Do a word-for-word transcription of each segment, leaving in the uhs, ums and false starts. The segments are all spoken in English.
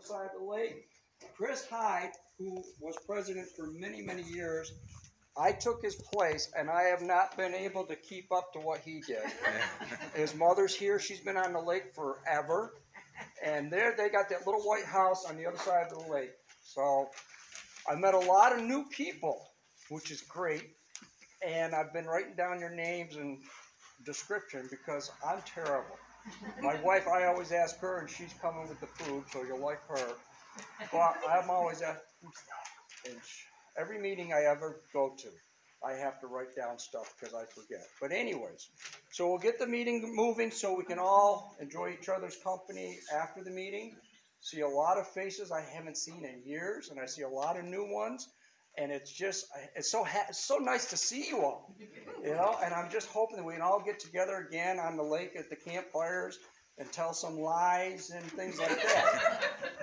side of the lake. Chris Hyde, who was president for many, many years, I took his place, and I have not been able to keep up to what he did. His mother's here. She's been on the lake forever. And there they got that little white house on the other side of the lake. So I met a lot of new people, which is great. And I've been writing down your names and description because I'm terrible. My wife, I always ask her, and she's coming with the food, so you'll like her. But I'm always at, and every meeting I ever go to, I have to write down stuff because I forget. But anyways, so we'll get the meeting moving so we can all enjoy each other's company after the meeting. See a lot of faces I haven't seen in years, and I see a lot of new ones. And it's just, it's so ha- it's so nice to see you all, you know. And I'm just hoping that we can all get together again on the lake at the campfires and tell some lies and things like that.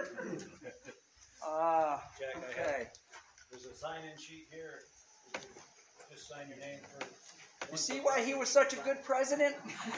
Uh, Jack, I okay. have, there's a sign-in sheet here. You can just sign your name for. You see why he was such a good president?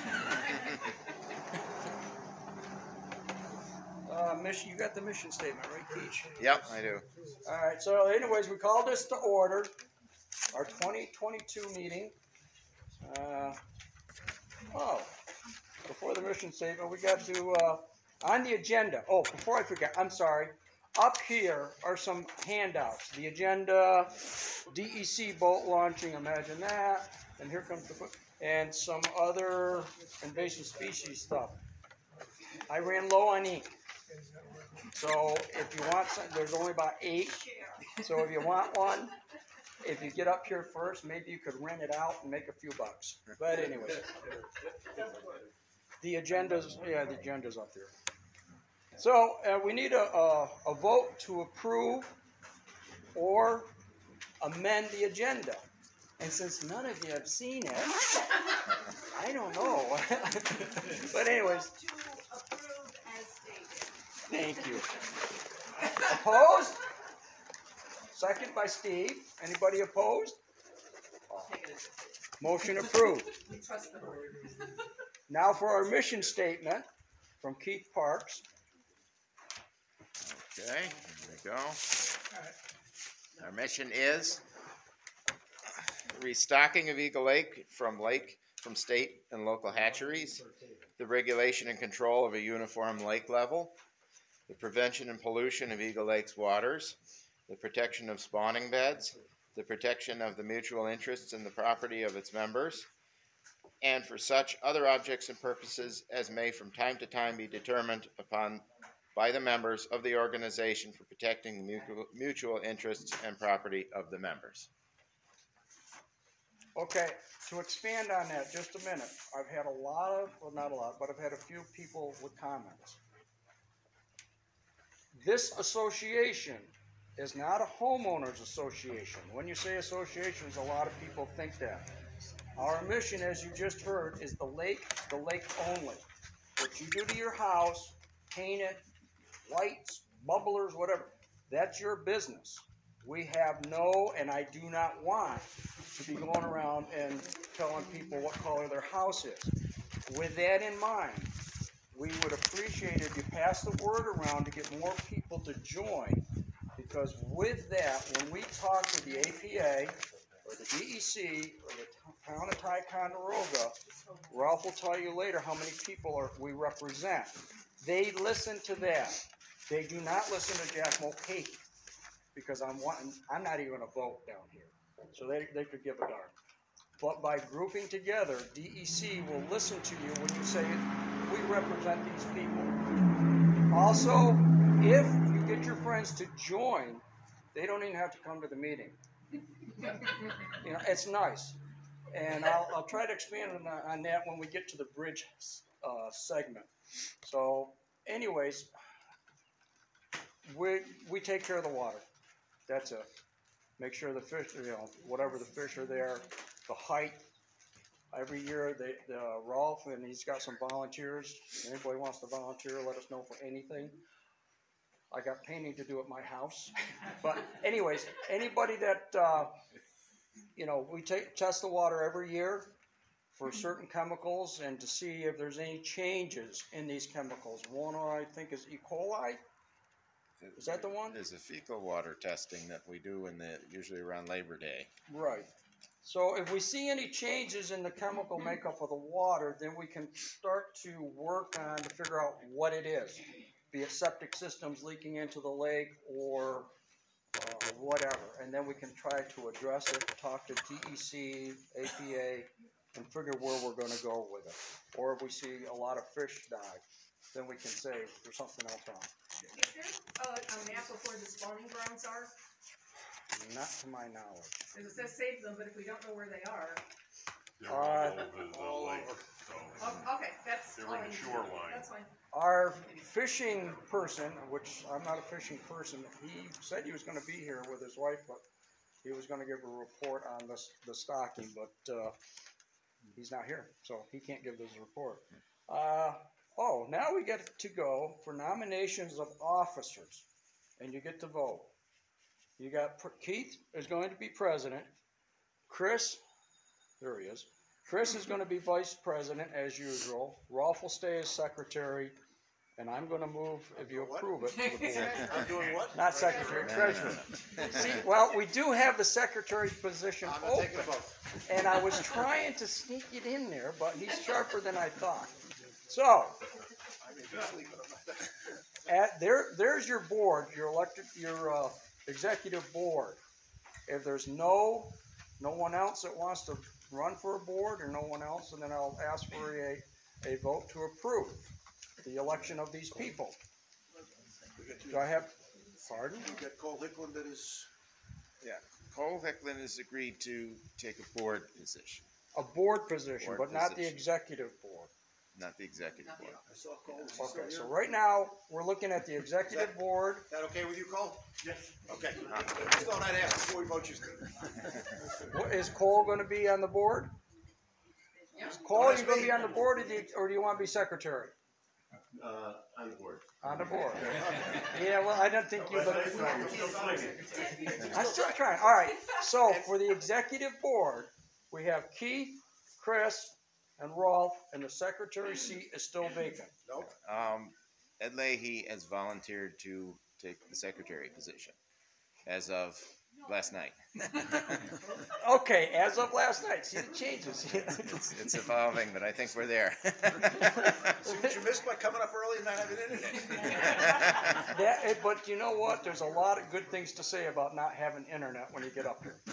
uh, mission. You got the mission statement, right, Keach? Yep, I do. All right. So, anyways, we call this to order. Our twenty twenty-two meeting. Uh, oh, before the mission statement, we got to uh, on the agenda. Oh, before I forget, I'm sorry. Up here are some handouts. The agenda, D E C boat launching, imagine that. And here comes the, and some other invasive species stuff. I ran low on ink. So if you want some, there's only about eight. So if you want one, if you get up here first, maybe you could rent it out and make a few bucks. But anyway, the agenda's, yeah, the agenda's up there. So uh, we need a, a, a vote to approve or amend the agenda. And since none of you have seen it, I don't know. But anyways. To approve as stated. Thank you. Opposed? Second by Steve. Anybody opposed? Motion approved. We trust the board. Now for our mission statement from Keith Parks. Okay, here we go. Our mission is restocking of Eagle Lake from lake, from state and local hatcheries, the regulation and control of a uniform lake level, the prevention and pollution of Eagle Lake's waters, the protection of spawning beds, the protection of the mutual interests in the property of its members, and for such other objects and purposes as may from time to time be determined upon by the members of the organization for protecting the mutual, mutual interests and property of the members. Okay, to expand on that just a minute, I've had a lot of, well not a lot, but I've had a few people with comments. This association is not a homeowners association. When you say associations, a lot of people think that. Our mission, as you just heard, is the lake, the lake only. What you do to your house, paint it, lights, bubblers, whatever, that's your business. We have no, and I do not want to be going around and telling people what color their house is. With that in mind, we would appreciate if you pass the word around to get more people to join, because with that, when we talk to the A P A or the D E C or the town of Ticonderoga, Ralph will tell you later how many people are we represent. They listen to that. They do not listen to Jack Mulcahy, because I'm wanting, I'm not even a vote down here. So they, they could give a darn. But by grouping together, D E C will listen to you when you say, we represent these people. Also, if you get your friends to join, they don't even have to come to the meeting. You know, it's nice. And I'll, I'll try to expand on, on that when we get to the bridge uh, segment. So, anyways, we we take care of the water. That's it. Make sure the fish, you know, whatever the fish are there, the height. Every year, they, the Rolf, and he's got some volunteers. Anybody wants to volunteer, let us know for anything. I got painting to do at my house. But anyways, anybody that, uh, you know, we take test the water every year for certain chemicals and to see if there's any changes in these chemicals. One, I think, is E. coli. Is that the one? There's a fecal water testing that we do in the, usually around Labor Day. Right. So if we see any changes in the chemical makeup of the water, then we can start to work on to figure out what it is. Be it septic systems leaking into the lake or uh, whatever. And then we can try to address it, talk to D E C, A P A, and figure where we're going to go with it. Or if we see a lot of fish die, then we can say there's something else wrong. Is there uh, a map of where the spawning grounds are? Not to my knowledge. Because it says save them, but if we don't know where they are, They're all Uh, over the lake, so oh, okay, that's they're all in I the need to know. shoreline. That's fine. Our fishing person, which I'm not a fishing person, he said he was going to be here with his wife, but he was going to give a report on the, the stocking, but uh, he's not here, so he can't give this report. Uh, oh, now we get to go for nominations of officers, and you get to vote. You got Keith is going to be president. Chris, there he is. Chris is going to be vice president as usual. Rolf will stay as secretary, and I'm going to move, if you approve it, to the board. I'm doing what? Not secretary, treasurer. See, well, we do have the secretary position I'm not open, taking a vote. and I was trying to sneak it in there, but he's sharper than I thought. So, I may be sleeping. at there, there's your board, your elected, your uh, executive board. If there's no, no one else that wants to run for a board, or no one else, and then I'll ask for a, a vote to approve the election of these people. We got two- Do I have, pardon? We got Cole Hickland that is, Yeah, Cole Hicklin has agreed to take a board position, A board position, Board but not the position. executive board. not the executive board. I saw Cole. Is he Okay, still so here? right now, we're looking at the executive board. Is that okay with you, Cole? Yes. Okay. Just thought I'd ask before we vote you. What, is Cole gonna be on the board? Is Cole, are you gonna be on the board, or do you, or do you wanna be secretary? Uh, on the board. On the board. Yeah, well, I don't think you, but, I'm still trying. All right, so for the executive board, we have Keith, Chris, and Rolf, and the secretary seat is still vacant. Nope. Um, Ed Leahy has volunteered to take the secretary position as of last night. Okay, as of last night, see the changes. It's, it's evolving, but I think we're there. See what you missed by coming up early and not having internet. That, eh, but you know what? There's a lot of good things to say about not having internet when you get up here.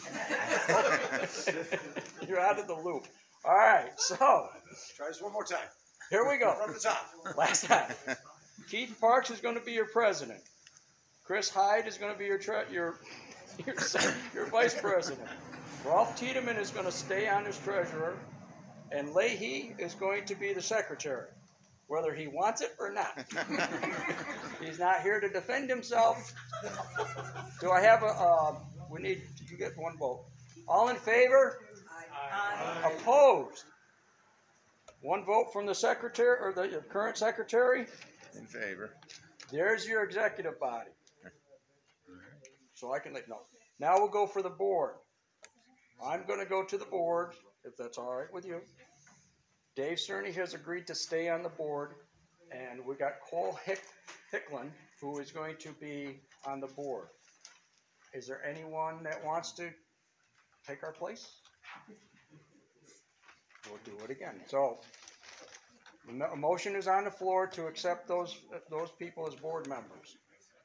You're out of the loop. All right, so Try this one more time. here we go. From the top. Last time. Keith Parks is going to be your president. Chris Hyde is going to be your tre- your your, se- your vice president. Rolf Tiedemann is going to stay on as treasurer, and Leahy is going to be the secretary, whether he wants it or not. He's not here to defend himself. Do I have a? Uh, we need. You get one vote. All in favor? Opposed? One vote from the secretary or the current secretary. In favor. There's your executive body. So I can let no. Now we'll go for the board. I'm going to go to the board if that's all right with you. Dave Cerny has agreed to stay on the board, and we got Cole Hick, Hicklin, who is going to be on the board. Is there anyone that wants to take our place? We'll do it again. So, the mo- a motion is on the floor to accept those, those people as board members.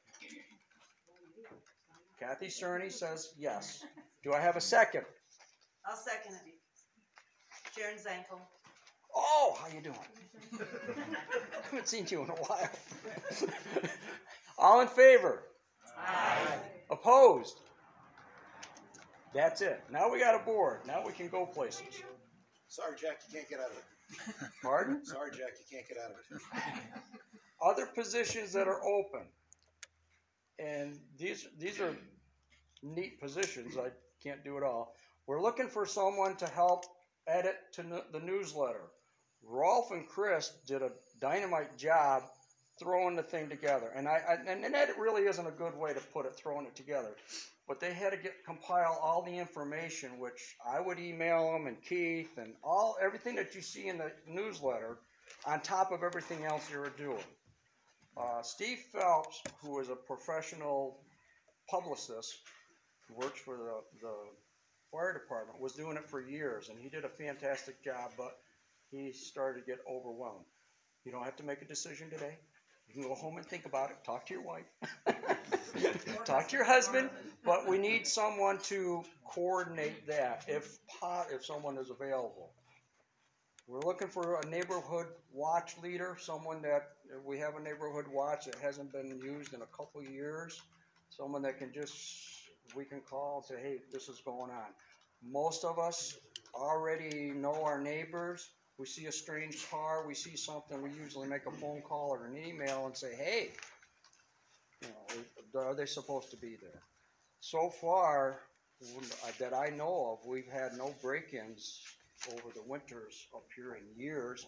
Kathy Cerny says yes. Do I have a second? I'll second it. Sharon Zankel. Oh, how you doing? I haven't seen you in a while. All in favor? Aye. Opposed? That's it. Now we got a board. Now we can go places. Sorry, Jack, you can't get out of it. Pardon? Sorry, Jack, you can't get out of it. Other positions that are open, and these these are neat positions. I can't do it all. We're looking for someone to help edit to n- the newsletter. Rolf and Chris did a dynamite job throwing the thing together, and I, I and, and that really isn't a good way to put it, throwing it together. But they had to get compile all the information, which I would email them, and Keith, and all everything that you see in the newsletter, on top of everything else you were doing. Uh, Steve Phelps, who is a professional publicist, who works for the, the fire department, was doing it for years, and he did a fantastic job, but he started to get overwhelmed. You don't have to make a decision today. You can go home and think about it, talk to your wife, talk to your husband, but we need someone to coordinate that if po- if someone is available. We're looking for a neighborhood watch leader, someone that, if we have a neighborhood watch that hasn't been used in a couple of years, someone that can just, we can call and say, hey, this is going on. Most of us already know our neighbors. We see a strange car, we see something, we usually make a phone call or an email and say, hey, you know, are they supposed to be there? So far, that I know of, we've had no break-ins over the winters up here in years.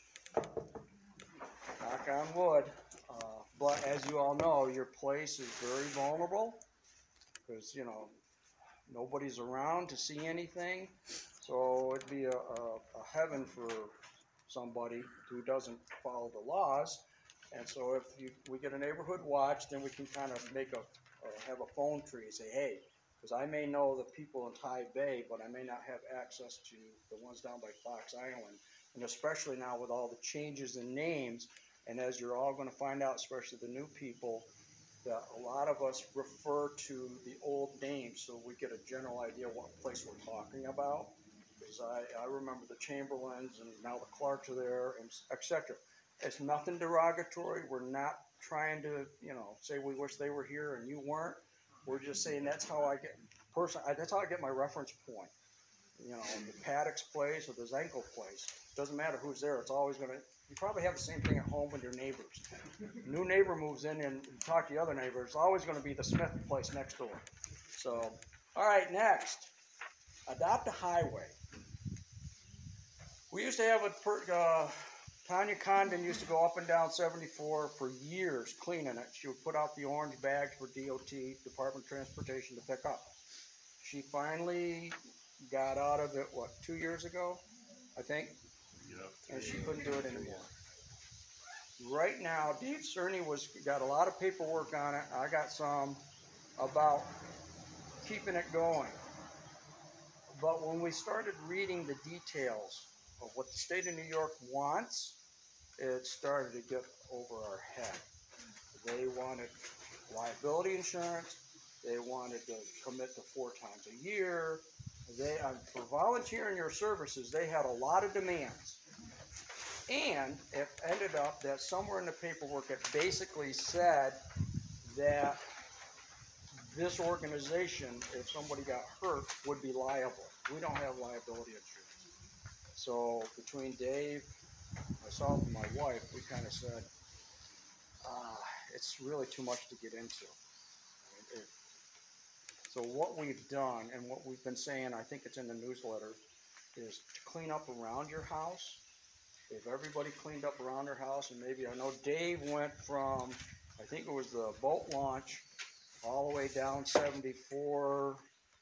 Knock on wood. Uh, but as you all know, your place is very vulnerable because, you know, nobody's around to see anything. So it'd be a, a, a heaven for somebody who doesn't follow the laws. And so if you, we get a neighborhood watch, then we can kind of make a, uh, have a phone tree and say, hey, because I may know the people in Tide Bay, but I may not have access to the ones down by Fox Island. And especially now with all the changes in names, and as you're all going to find out, especially the new people, that a lot of us refer to the old names so we get a general idea what place we're talking about. Because I, I remember the Chamberlains and now the Clarks are there, and et cetera. It's nothing derogatory. We're not trying to, you know, say we wish they were here and you weren't. We're just saying that's how I get, personally, that's how I get my reference point. You know, the Paddock's place or the Zankel place. Doesn't matter who's there. It's always going to, you probably have the same thing at home with your neighbors. New neighbor moves in and you talk to the other neighbors. It's always going to be the Smith place next door. So, all right, next. Adopt a highway. We used to have a, per, uh, Tanya Condon used to go up and down seventy-four for years cleaning it. She would put out the orange bags for D O T, Department of Transportation, to pick up. She finally got out of it, what, two years ago, I think? Yep. And she couldn't do it anymore. Right now, Dave Cerny was got a lot of paperwork on it. I got some about keeping it going. But when we started reading the details of what the state of New York wants, it started to get over our head. They wanted liability insurance. They wanted to commit to four times a year. They, uh, for volunteering your services, they had a lot of demands. And it ended up that somewhere in the paperwork it basically said that this organization, if somebody got hurt, would be liable. We don't have liability insurance. So between Dave, myself, and my wife, we kind of said, uh, it's really too much to get into. I mean, it, so what we've done, and what we've been saying, I think it's in the newsletter, is to clean up around your house. If everybody cleaned up around their house, and maybe, I know Dave went from, I think it was the boat launch, all the way down seventy-four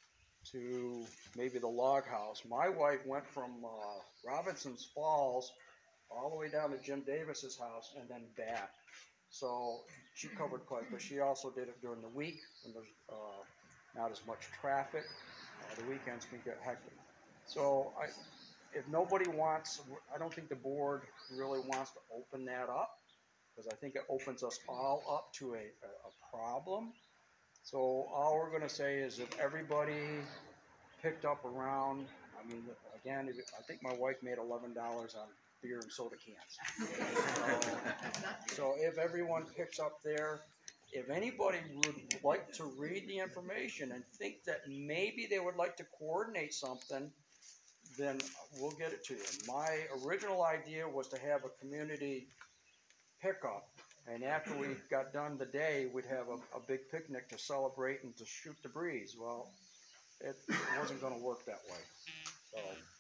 to maybe the log house. My wife went from uh, Robinson's Falls all the way down to Jim Davis's house and then back. So she covered quite, but she also did it during the week when there's uh, not as much traffic. Uh, the weekends can get hectic. So I, if nobody wants, I don't think the board really wants to open that up, because I think it opens us all up to a, a, a problem. So all we're going to say is if everybody picked up around, I mean, again, if, I think my wife made eleven dollars on beer and soda cans. So, so if everyone picks up there, if anybody would like to read the information and think that maybe they would like to coordinate something, then we'll get it to you. My original idea was to have a community pickup. And after we got done the day, we'd have a, a big picnic to celebrate and to shoot the breeze. Well, it, it wasn't going to work that way. So,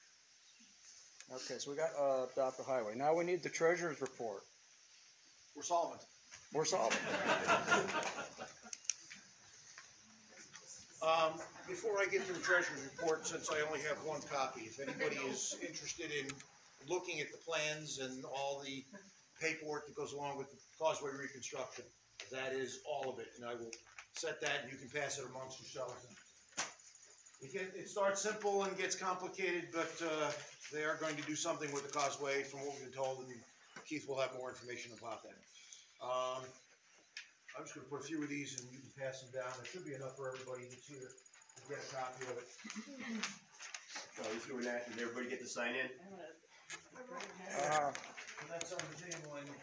okay, so we got uh, adopt a highway. Now we need the treasurer's report. We're solvent. We're solving. Um, before I get to the treasurer's report, since I only have one copy, if anybody is interested in looking at the plans and all the paperwork that goes along with the causeway reconstruction. That is all of it, and I will set that, and you can pass it amongst yourselves. It get, it starts simple and gets complicated, but, uh, they are going to do something with the causeway from what we've been told, and Keith will have more information about that. Um, I'm just gonna put a few of these and you can pass them down. There should be enough for everybody that's here to get a copy of it. So he's doing that, did everybody get to sign in? Uh, And that's on the table, and,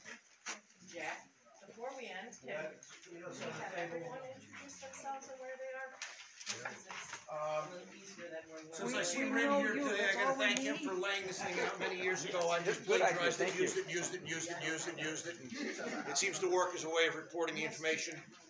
Jack, before we end, can yeah, you know, we it's on have the table. everyone introduce themselves and where they are? This is Um, a little easier than when we're. Since I We- see we Randy know here you, today, I that's gotta all we thank him need. for laying this thing out many years ago. I just Good idea, plagiarized it, thank you. used it, used it, used it, used it, used it, and it seems to work as a way of reporting the information.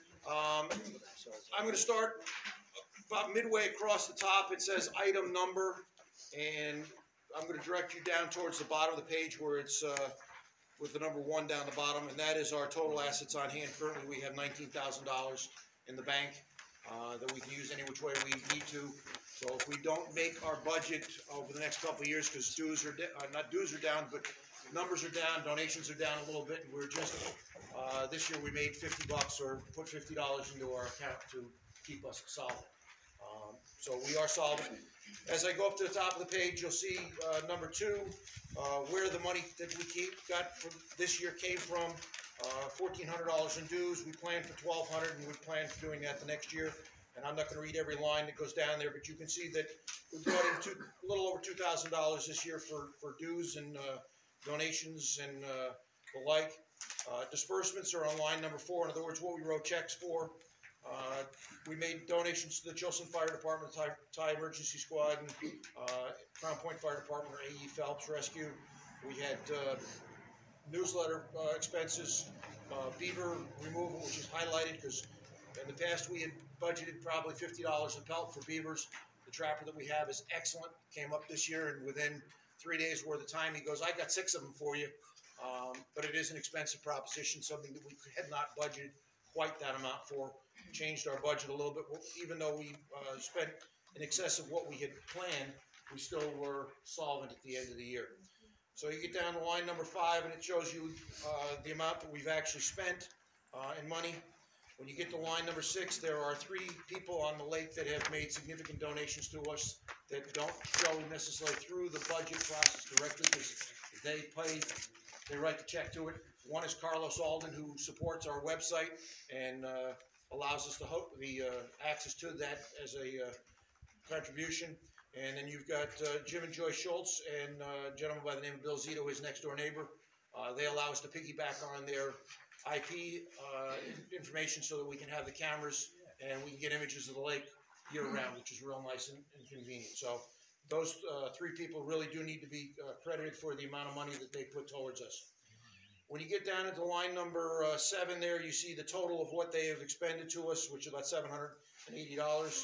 Um, I'm gonna start about midway across the top. It says item number, and I'm gonna direct you down towards the bottom of the page where it's, uh, with the number one down the bottom, and that is our total assets on hand. Currently, we have nineteen thousand dollars in the bank, uh, that we can use any which way we need to. So if we don't make our budget over the next couple of years, because dues are, da- uh, not dues are down, but numbers are down, donations are down a little bit, and we're just, uh, this year we made fifty bucks or put fifty dollars into our account to keep us solvent. Um, so we are solvent. As I go up to the top of the page, you'll see, uh, number two, uh, where the money that we keep, got from this year came from. Uh, fourteen hundred dollars in dues, we planned for twelve hundred, and we plan for doing that the next year. And I'm not gonna read every line that goes down there, but you can see that we brought in two, a little over two thousand dollars this year for, for dues and, uh, donations and, uh, the like. Uh, disbursements are on line number four, in other words, what we wrote checks for. Uh, we made donations to the Chilson Fire Department, Thai, Thai Emergency Squad, and, uh, Crown Point Fire Department, or A E Phelps Rescue. We had, uh, newsletter, uh, expenses, uh, beaver removal, which is highlighted, because in the past, we had budgeted probably fifty dollars a pelt for beavers. The trapper that we have is excellent, came up this year, and within three days worth of time, he goes, I got six of them for you. Um, but it is an expensive proposition, something that we had not budgeted quite that amount for. Changed our budget a little bit, even though we, uh, spent in excess of what we had planned, we still were solvent at the end of the year. So you get down to line number five, and it shows you, uh, the amount that we've actually spent, uh, in money. When you get to line number six, there are three people on the lake that have made significant donations to us that don't show necessarily through the budget process directly, because they pay, they write the check to it. One is Carlos Alden, who supports our website and, uh, allows us to hope the, uh, access to that as a, uh, contribution. And then you've got, uh, Jim and Joy Schultz and, uh, a gentleman by the name of Bill Zito, his next door neighbor. Uh, they allow us to piggyback on their I P, uh, information so that we can have the cameras and we can get images of the lake year round, which is real nice and, and convenient. So those, uh, three people really do need to be, uh, credited for the amount of money that they put towards us. When you get down into line number, uh, seven there, you see the total of what they have expended to us, which is about seven hundred eighty dollars.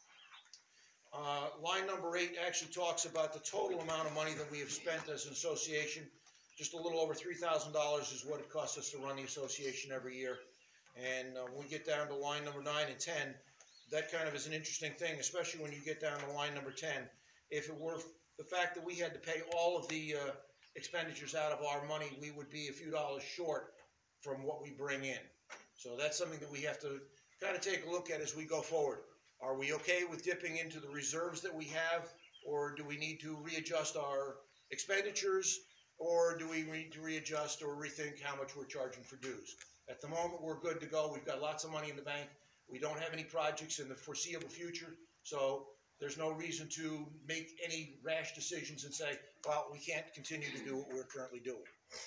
Uh, line number eight actually talks about the total amount of money that we have spent as an association. Just a little over three thousand dollars is what it costs us to run the association every year. And, uh, when we get down to line number nine and ten, that kind of is an interesting thing, especially when you get down to line number ten. If it were the fact that we had to pay all of the, uh, expenditures out of our money, we would be a few dollars short from what we bring in. So that's something that we have to kind of take a look at as we go forward. Are we okay with dipping into the reserves that we have, or do we need to readjust our expenditures, or do we need to readjust or rethink how much we're charging for dues? At the moment, we're good to go. We've got lots of money in the bank. We don't have any projects in the foreseeable future, so there's no reason to make any rash decisions and say, well, we can't continue to do what we're currently doing.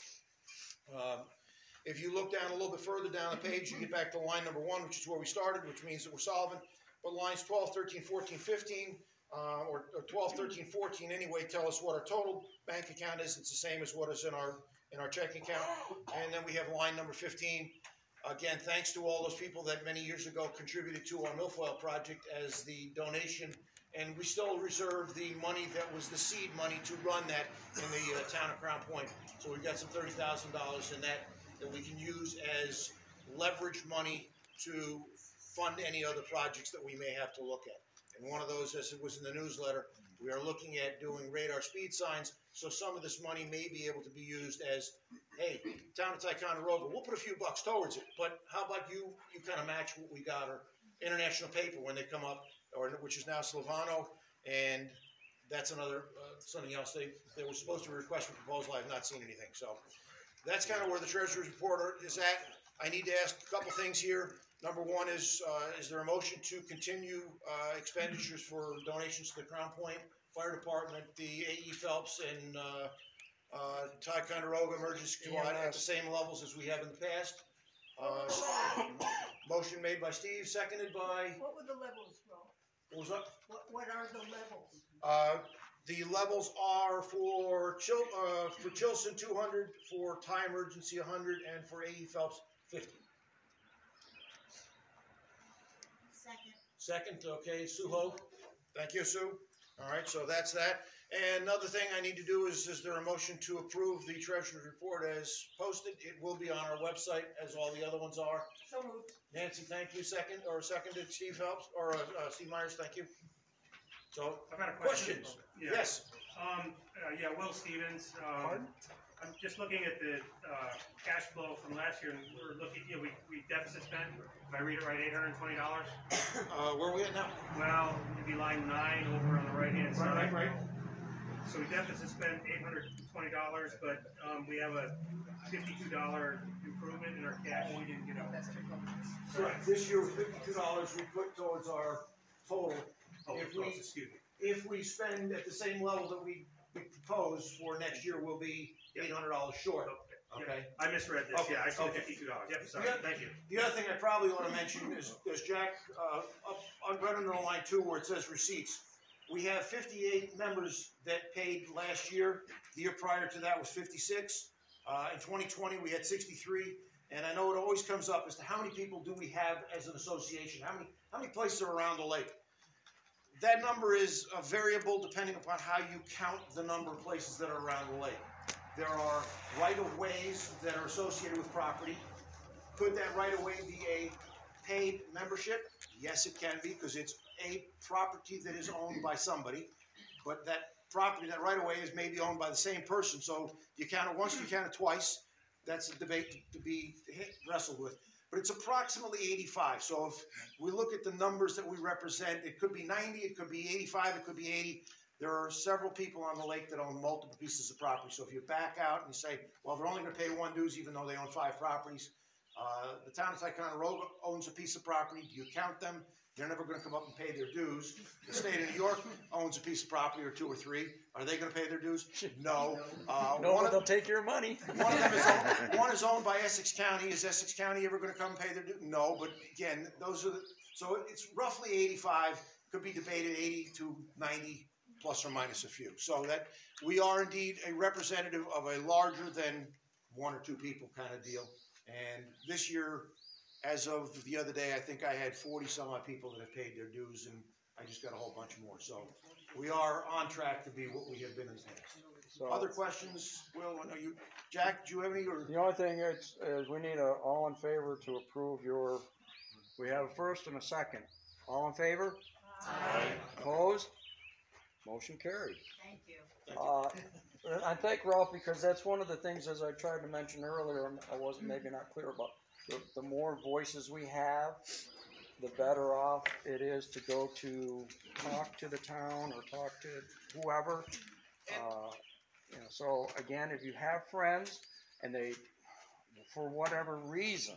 Um, if you look down a little bit further down the page, you get back to line number one, which is where we started, which means that we're solvent. But lines twelve, thirteen, fourteen, fifteen, uh, or, or twelve, thirteen, fourteen anyway, tell us what our total bank account is. It's the same as what is in our, in our checking account. And then we have line number fifteen. Again, thanks to all those people that many years ago contributed to our milfoil project as the donation. And we still reserve the money that was the seed money to run that in the uh, town of Crown Point. So we've got some thirty thousand dollars in that that we can use as leverage money to fund any other projects that we may have to look at. And one of those, as it was in the newsletter, we are looking at doing radar speed signs. So some of this money may be able to be used as hey, town of Ticonderoga, we'll put a few bucks towards it, but how about you, you kind of match what we got, or International Paper when they come up, or, which is now Slovano, and that's another, uh, something else, they, they were supposed to request for proposal, I have not seen anything, so. That's kind of where the treasurer's report are- is at. I need to ask a couple things here. Number one is, uh, is there a motion to continue, uh, expenditures for donations to the Crown Point Fire Department, the A E Phelps, and, uh, uh, Ticonderoga Emergency Squad at the same levels as we have in the past? Uh, motion made by Steve, seconded by, What were the levels, Ro? what was that? What, what are the levels? Uh, the levels are for Chil, uh, for Chilson two hundred, for Thai Emergency one hundred, and for A E Phelps fifty. Second. Second, okay, Suho. Thank you, Sue. All right, so that's that. And another thing I need to do is, is there a motion to approve the treasurer's report as posted? It will be on our website, as all the other ones are. So moved. Nancy, thank you. Second, or seconded, Steve Phelps, or, uh, uh, Steve Myers, thank you. So, I've got a question. questions? Yeah. Yes. Um, uh, yeah, Will Stevens, um, Pardon? I'm just looking at the, uh, cash flow from last year, and we're looking, you know, we, we deficit spent, if I read it right, eight hundred and twenty dollars. Uh, where are we at now? Well, it'd be line nine over on the right-hand side. Right, right, right. So we deficit spent eight hundred and twenty dollars, but, um, we have a fifty-two dollar improvement in our cash. We didn't get out. Correct. This year was fifty-two dollars we put towards our total. Oh, If close, we, excuse me. if we spend at the same level that we, we propose for next year, we'll be eight hundred dollars short. Okay? Yeah, I misread this, Okay, yeah, I see the okay. fifty-two dollars, yep, sorry, Yeah. thank you. The other thing I probably wanna mention is, is Jack, uh, up, on, right under the line two where it says receipts. We have fifty-eight members that paid last year. The year prior to that was fifty-six. Uh, in twenty twenty, we had sixty-three. And I know it always comes up as to how many people do we have as an association? How many, how many places are around the lake? That number is a variable depending upon how you count the number of places that are around the lake. There are right-of-ways that are associated with property. Could that right-of-way be a paid membership? Yes, it can be, because it's a property that is owned by somebody. But that property, that right-of-way is maybe owned by the same person, so you count it once, you count it twice. That's a debate to be hit, wrestled with. But it's approximately eighty-five. So if we look at the numbers that we represent, it could be ninety, it could be eighty-five, it could be eighty. There are several people on the lake that own multiple pieces of property. So if you back out and you say, well, they're only going to pay one dues even though they own five properties. Uh, the town of Ticonderoga owns a piece of property. Do you count them? They're never going to come up and pay their dues. The state of New York owns a piece of property or two or three. Are they going to pay their dues? No. Uh, No, one but of- they'll take your money. One of them is owned, one is owned by Essex County. Is Essex County ever going to come and pay their due? No, but again, those are the, so it's roughly eighty-five, could be debated eighty to ninety, plus or minus a few. So that, we are indeed a representative of a larger than one or two people kind of deal. And this year, as of the other day, I think I had forty some odd people that have paid their dues, and I just got a whole bunch more. So we are on track to be what we have been in the past. So, Other questions? Will, are you, Jack, do you have any, or? the only thing is, is we need a all in favor to approve your, we have a first and a second. All in favor? Opposed? Motion carried. Thank you. Uh, and I thank Ralph, because that's one of the things, as I tried to mention earlier, I wasn't maybe not clear about, the, the more voices we have, the better off it is to go to talk to the town or talk to whoever. Uh, you know, so again, if you have friends and they, for whatever reason,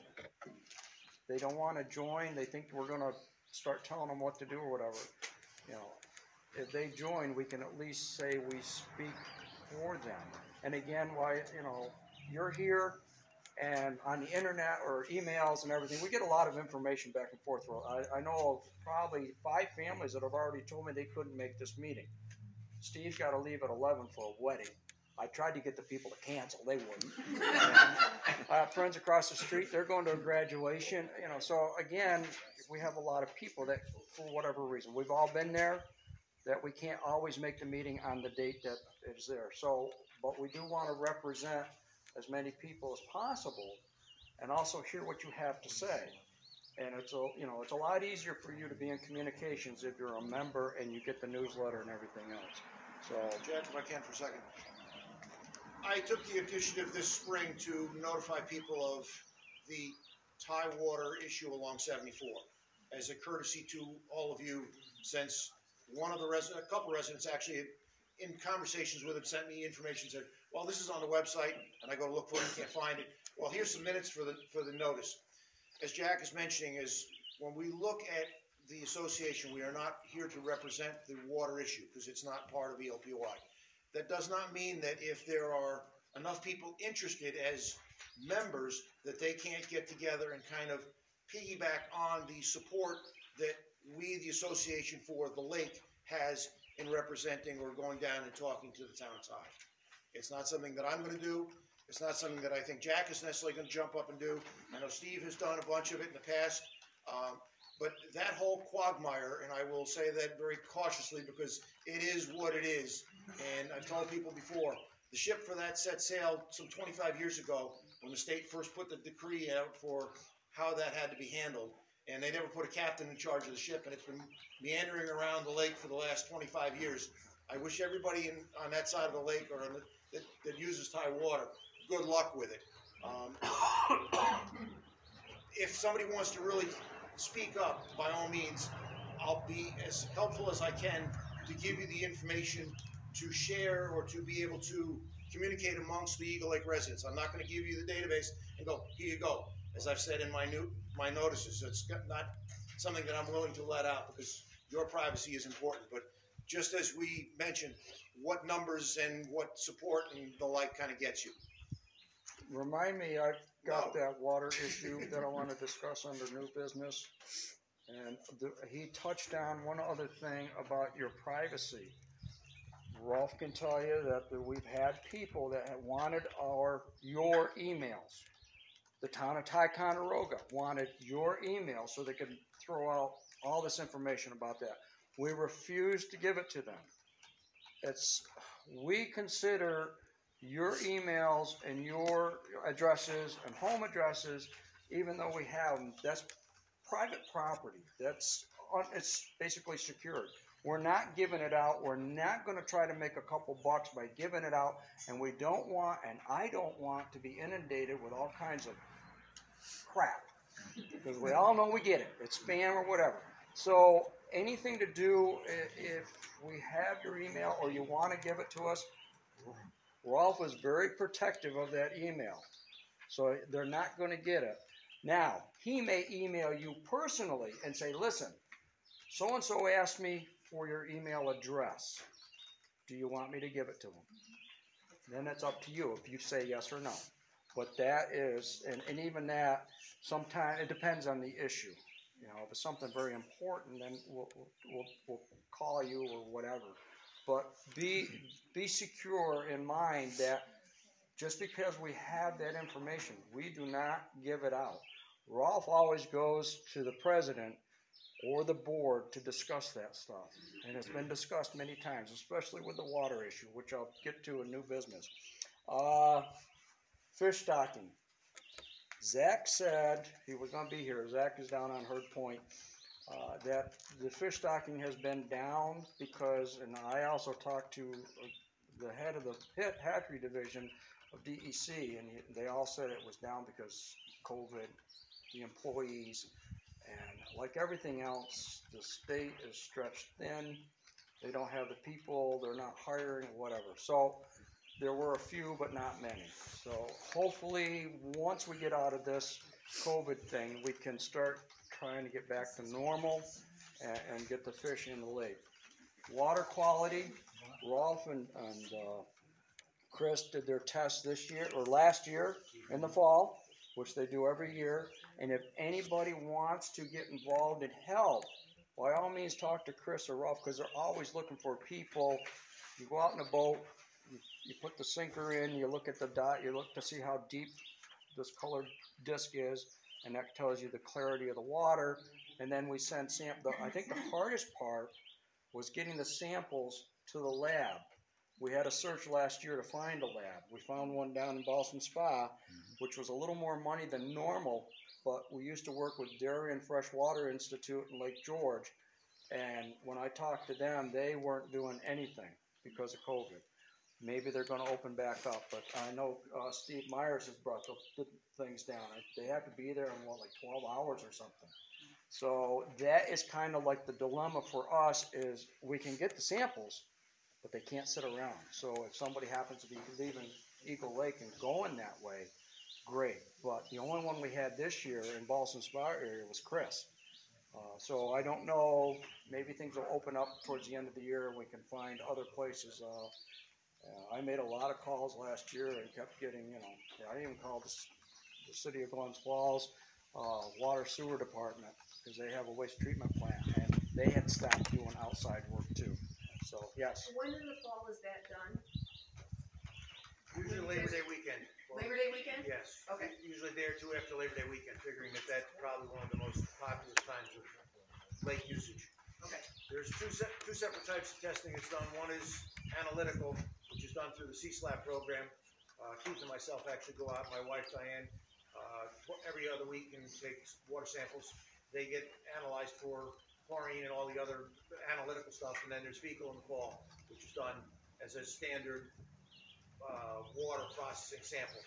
they don't want to join, they think we're gonna start telling them what to do or whatever, you know, if they join, we can at least say we speak for them. And again, why, you know, you're here and on the internet or emails and everything, we get a lot of information back and forth. I, I know of probably five families that have already told me they couldn't make this meeting. Steve's got to leave at eleven for a wedding. I tried to get the people to cancel, they wouldn't. And I have friends across the street, they're going to a graduation, you know, so again, we have a lot of people that, for whatever reason, we've all been there, that we can't always make the meeting on the date that is there. So, but we do want to represent as many people as possible and also hear what you have to say. And it's a, you know, it's a lot easier for you to be in communications if you're a member and you get the newsletter and everything else. So, Jack, if I can for a second. I took the initiative this spring to notify people of the Thai water issue along seventy-four as a courtesy to all of you, since one of the residents, a couple residents actually, in conversations with him, sent me information, said, well, this is on the website, and I go to look for it and can't find it. Well, here's some minutes for the, for the notice. As Jack is mentioning, is when we look at the association, we are not here to represent the water issue, because it's not part of E L P O I. That does not mean that if there are enough people interested as members, that they can't get together and kind of piggyback on the support that we, the Association for the Lake, has in representing or going down and talking to the town of Thai. It's not something that I'm going to do. It's not something that I think Jack is necessarily going to jump up and do. I know Steve has done a bunch of it in the past. Um, but that whole quagmire, and I will say that very cautiously because it is what it is. And I've told people before, the ship for that set sailed some twenty-five years ago when the state first put the decree out for how that had to be handled. And they never put a captain in charge of the ship, and it's been meandering around the lake for the last twenty-five years. I wish everybody in, on that side of the lake or on the, that, that uses Thai water, good luck with it. Um, if somebody wants to really speak up, by all means, I'll be as helpful as I can to give you the information to share or to be able to communicate amongst the Eagle Lake residents. I'm not going to give you the database and go, here you go. As I've said in my new my notices, it's not something that I'm willing to let out because your privacy is important. But just as we mentioned, what numbers and what support and the like kind of gets you. Remind me, I've got No. that water issue that I want to discuss under new business. And the, he touched on one other thing about your privacy. Rolf can tell you that we've had people that have wanted our your emails. The town of Ticonderoga wanted your email so they could throw out all this information about that. We refused to give it to them. It's we consider your emails and your addresses and home addresses, even though we have them, that's private property. That's it's basically secured. We're not giving it out. We're not going to try to make a couple bucks by giving it out, and we don't want, and I don't want to be inundated with all kinds of crap, because we all know we get it. It's spam or whatever. So anything to do, if we have your email or you want to give it to us, Rolf is very protective of that email. So they're not going to get it. Now, he may email you personally and say, listen, so-and-so asked me for your email address. Do you want me to give it to them? Then it's up to you if you say yes or no. But that is, and, and even that, sometimes it depends on the issue. You know, if it's something very important, then we'll, we'll, we'll call you or whatever. But be, be secure in mind that just because we have that information, we do not give it out. Rolf always goes to the president or the board to discuss that stuff. And it's been discussed many times, especially with the water issue, which I'll get to in new business. Uh, fish stocking. Zach said he was going to be here. Zach is down on Herd Point. Uh, that the fish stocking has been down because, and I also talked to the head of the pit hatchery division of D E C, and he, they all said it was down because COVID, the employees, and like everything else, the state is stretched thin. They don't have the people. They're not hiring, whatever. So there were a few, but not many. So hopefully, once we get out of this COVID thing, we can start trying to get back to normal and, and get the fish in the lake. Water quality, Rolf and, and uh, Chris did their tests this year, or last year in the fall, which they do every year. And if anybody wants to get involved and help, by all means talk to Chris or Rolf, because they're always looking for people. You go out in a boat, you, you put the sinker in, you look at the dot, you look to see how deep this colored disc is, and that tells you the clarity of the water. And then we send sample. I think the hardest part was getting the samples to the lab. We had a search last year to find a lab. We found one down in Boston Spa, which was a little more money than normal, but we used to work with Dairy and Freshwater Institute in Lake George, and when I talked to them, they weren't doing anything because of COVID. maybe they're gonna open back up, but I know, uh, Steve Myers has brought the, the things down. They have to be there in what, like twelve hours or something. So that is kind of like the dilemma for us is we can get the samples, but they can't sit around. So if somebody happens to be leaving Eagle Lake and going that way, great. But the only one we had this year in Ballston Spa area was Chris. Uh, so I don't know, maybe things will open up towards the end of the year and we can find other places. Uh, uh, I made a lot of calls last year and kept getting, you know, I even called the, the city of Glens Falls uh, Water Sewer Department because they have a waste treatment plant and they had stopped doing outside work too. So, yes. When in the fall is that done? Usually Labor Day weekend. Labor Day weekend? Yes. Okay. Usually a day or two after Labor Day weekend, figuring that that's probably one of the most popular times of lake usage. Okay. There's two se- two separate types of testing that's done. One is analytical, which is done through the C SLAP program. Uh, Keith and myself actually go out, my wife Diane, uh, every other week and take water samples. They get analyzed for chlorine and all the other analytical stuff, and then there's fecal in the fall, which is done as a standard uh, water processing sample.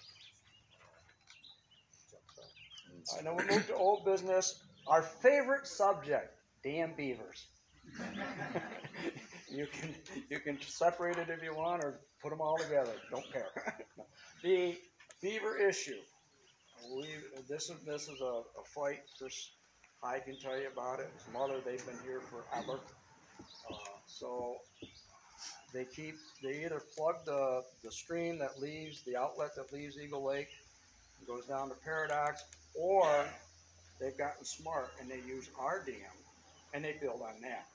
I know we moved to old business. Our favorite subject, damn beavers. you can you can separate it if you want or put them all together. Don't care. The beaver issue. We this is this is a, a fight. Chris I can tell you about it. His mother, they've been here forever. Uh, so they keep they either plug the the stream that leaves the outlet that leaves Eagle Lake and goes down to Paradox, or they've gotten smart and they use our dam and they build on that.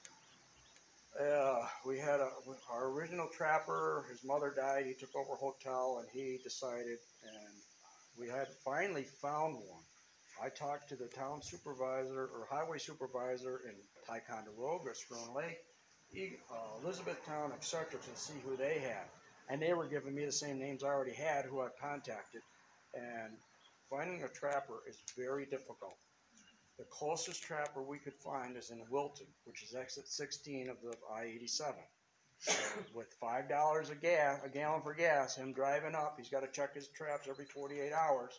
Uh, we had a, our original trapper, his mother died, he took over a hotel and he decided, and we had finally found one. I talked to the town supervisor or highway supervisor in Ticonderoga, Schroon Lake, E- uh, Elizabethtown, et cetera, to see who they had. And they were giving me the same names I already had who I've contacted. And finding a trapper is very difficult. The closest trapper we could find is in Wilton, which is exit sixteen of the I eighty-seven. So with five dollars a gas, a gallon for gas, him driving up, he's got to check his traps every forty-eight hours,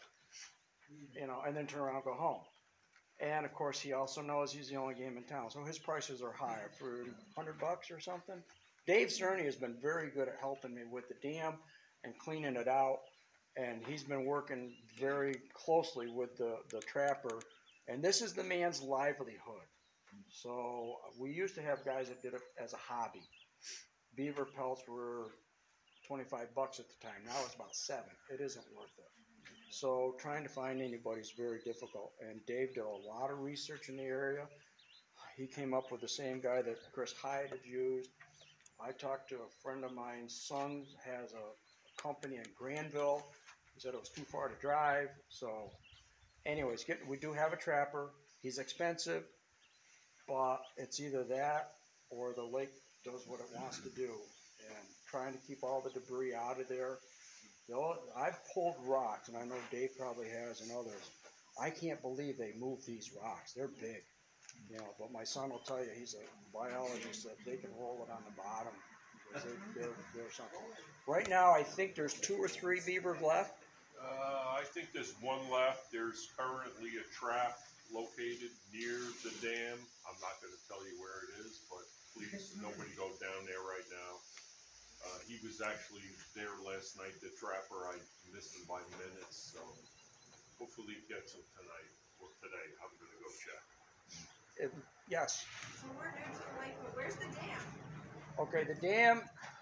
you know, and then turn around and go home. And of course, he also knows he's the only game in town, so his prices are higher for a hundred bucks or something. Dave Cerny has been very good at helping me with the dam and cleaning it out. And he's been working very closely with the, the trapper. And this is the man's livelihood. So we used to have guys that did it as a hobby. Beaver pelts were twenty-five bucks at the time. Now it's about seven. It isn't worth it. So trying to find anybody is very difficult. And Dave did a lot of research in the area. He came up with the same guy that Chris Hyde had used. I talked to a friend of mine's son has a company in Granville. He said it was too far to drive. So anyways, get, we do have a trapper. He's expensive, but it's either that or the lake does what it wants to do. And trying to keep all the debris out of there. You know, I've pulled rocks, and I know Dave probably has and others. I can't believe they moved these rocks. They're big. You know, but my son will tell you, he's a biologist, that they can roll it on the bottom. They, they're, they're something. Right now, I think there's two or three beavers left. Uh, I think there's one left. There's currently a trap located near the dam. I'm not gonna tell you where it is, but please, nobody go down there right now. Uh, he was actually there last night, the trapper. I missed him by minutes, so hopefully he gets him tonight or today. I'm gonna go check. It, yes. So we're new to the lake, but where's the dam? Okay, the dam,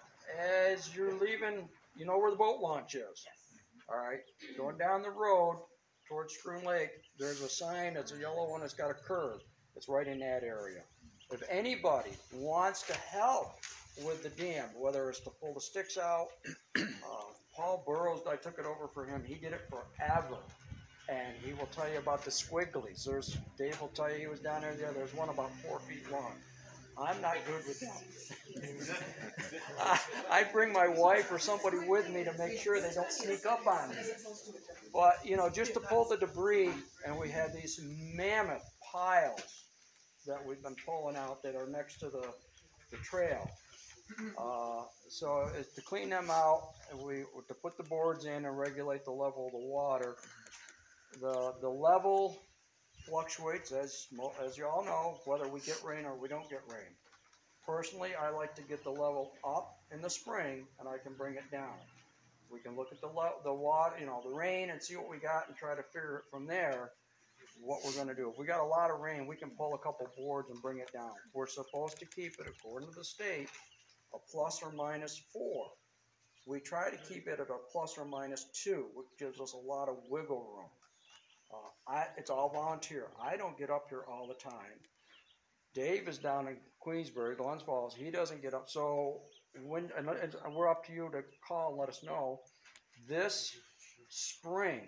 as you're leaving, you know where the boat launch is. Yes. All right, going down the road towards Schroon Lake, there's a sign, it's a yellow one, it's got a curve. It's right in that area. If anybody wants to help with the dam, whether it's to pull the sticks out, uh, Paul Burrows, I took it over for him, he did it forever. And he will tell you about the squigglies. There's, Dave will tell you he was down there, there, there's one about four feet long. I'm not good with that. I, I bring my wife or somebody with me to make sure they don't sneak up on me. But, you know, just to pull the debris, and we have these mammoth piles that we've been pulling out that are next to the, the trail. Uh, so it's to clean them out, and we, to put the boards in and regulate the level of the water. The, the level fluctuates, as, mo- as you all know, whether we get rain or we don't get rain. Personally, I like to get the level up in the spring, and I can bring it down. We can look at the le- the water, you know, the rain, and see what we got, and try to figure it from there what we're going to do. If we got a lot of rain, we can pull a couple boards and bring it down. We're supposed to keep it, according to the state, a plus or minus four. We try to keep it at a plus or minus two, which gives us a lot of wiggle room. Uh, I, it's all volunteer. I don't get up here all the time. Dave is down in Queensbury, Glens Falls. He doesn't get up. So when and, and we're up to you to call and let us know. This spring,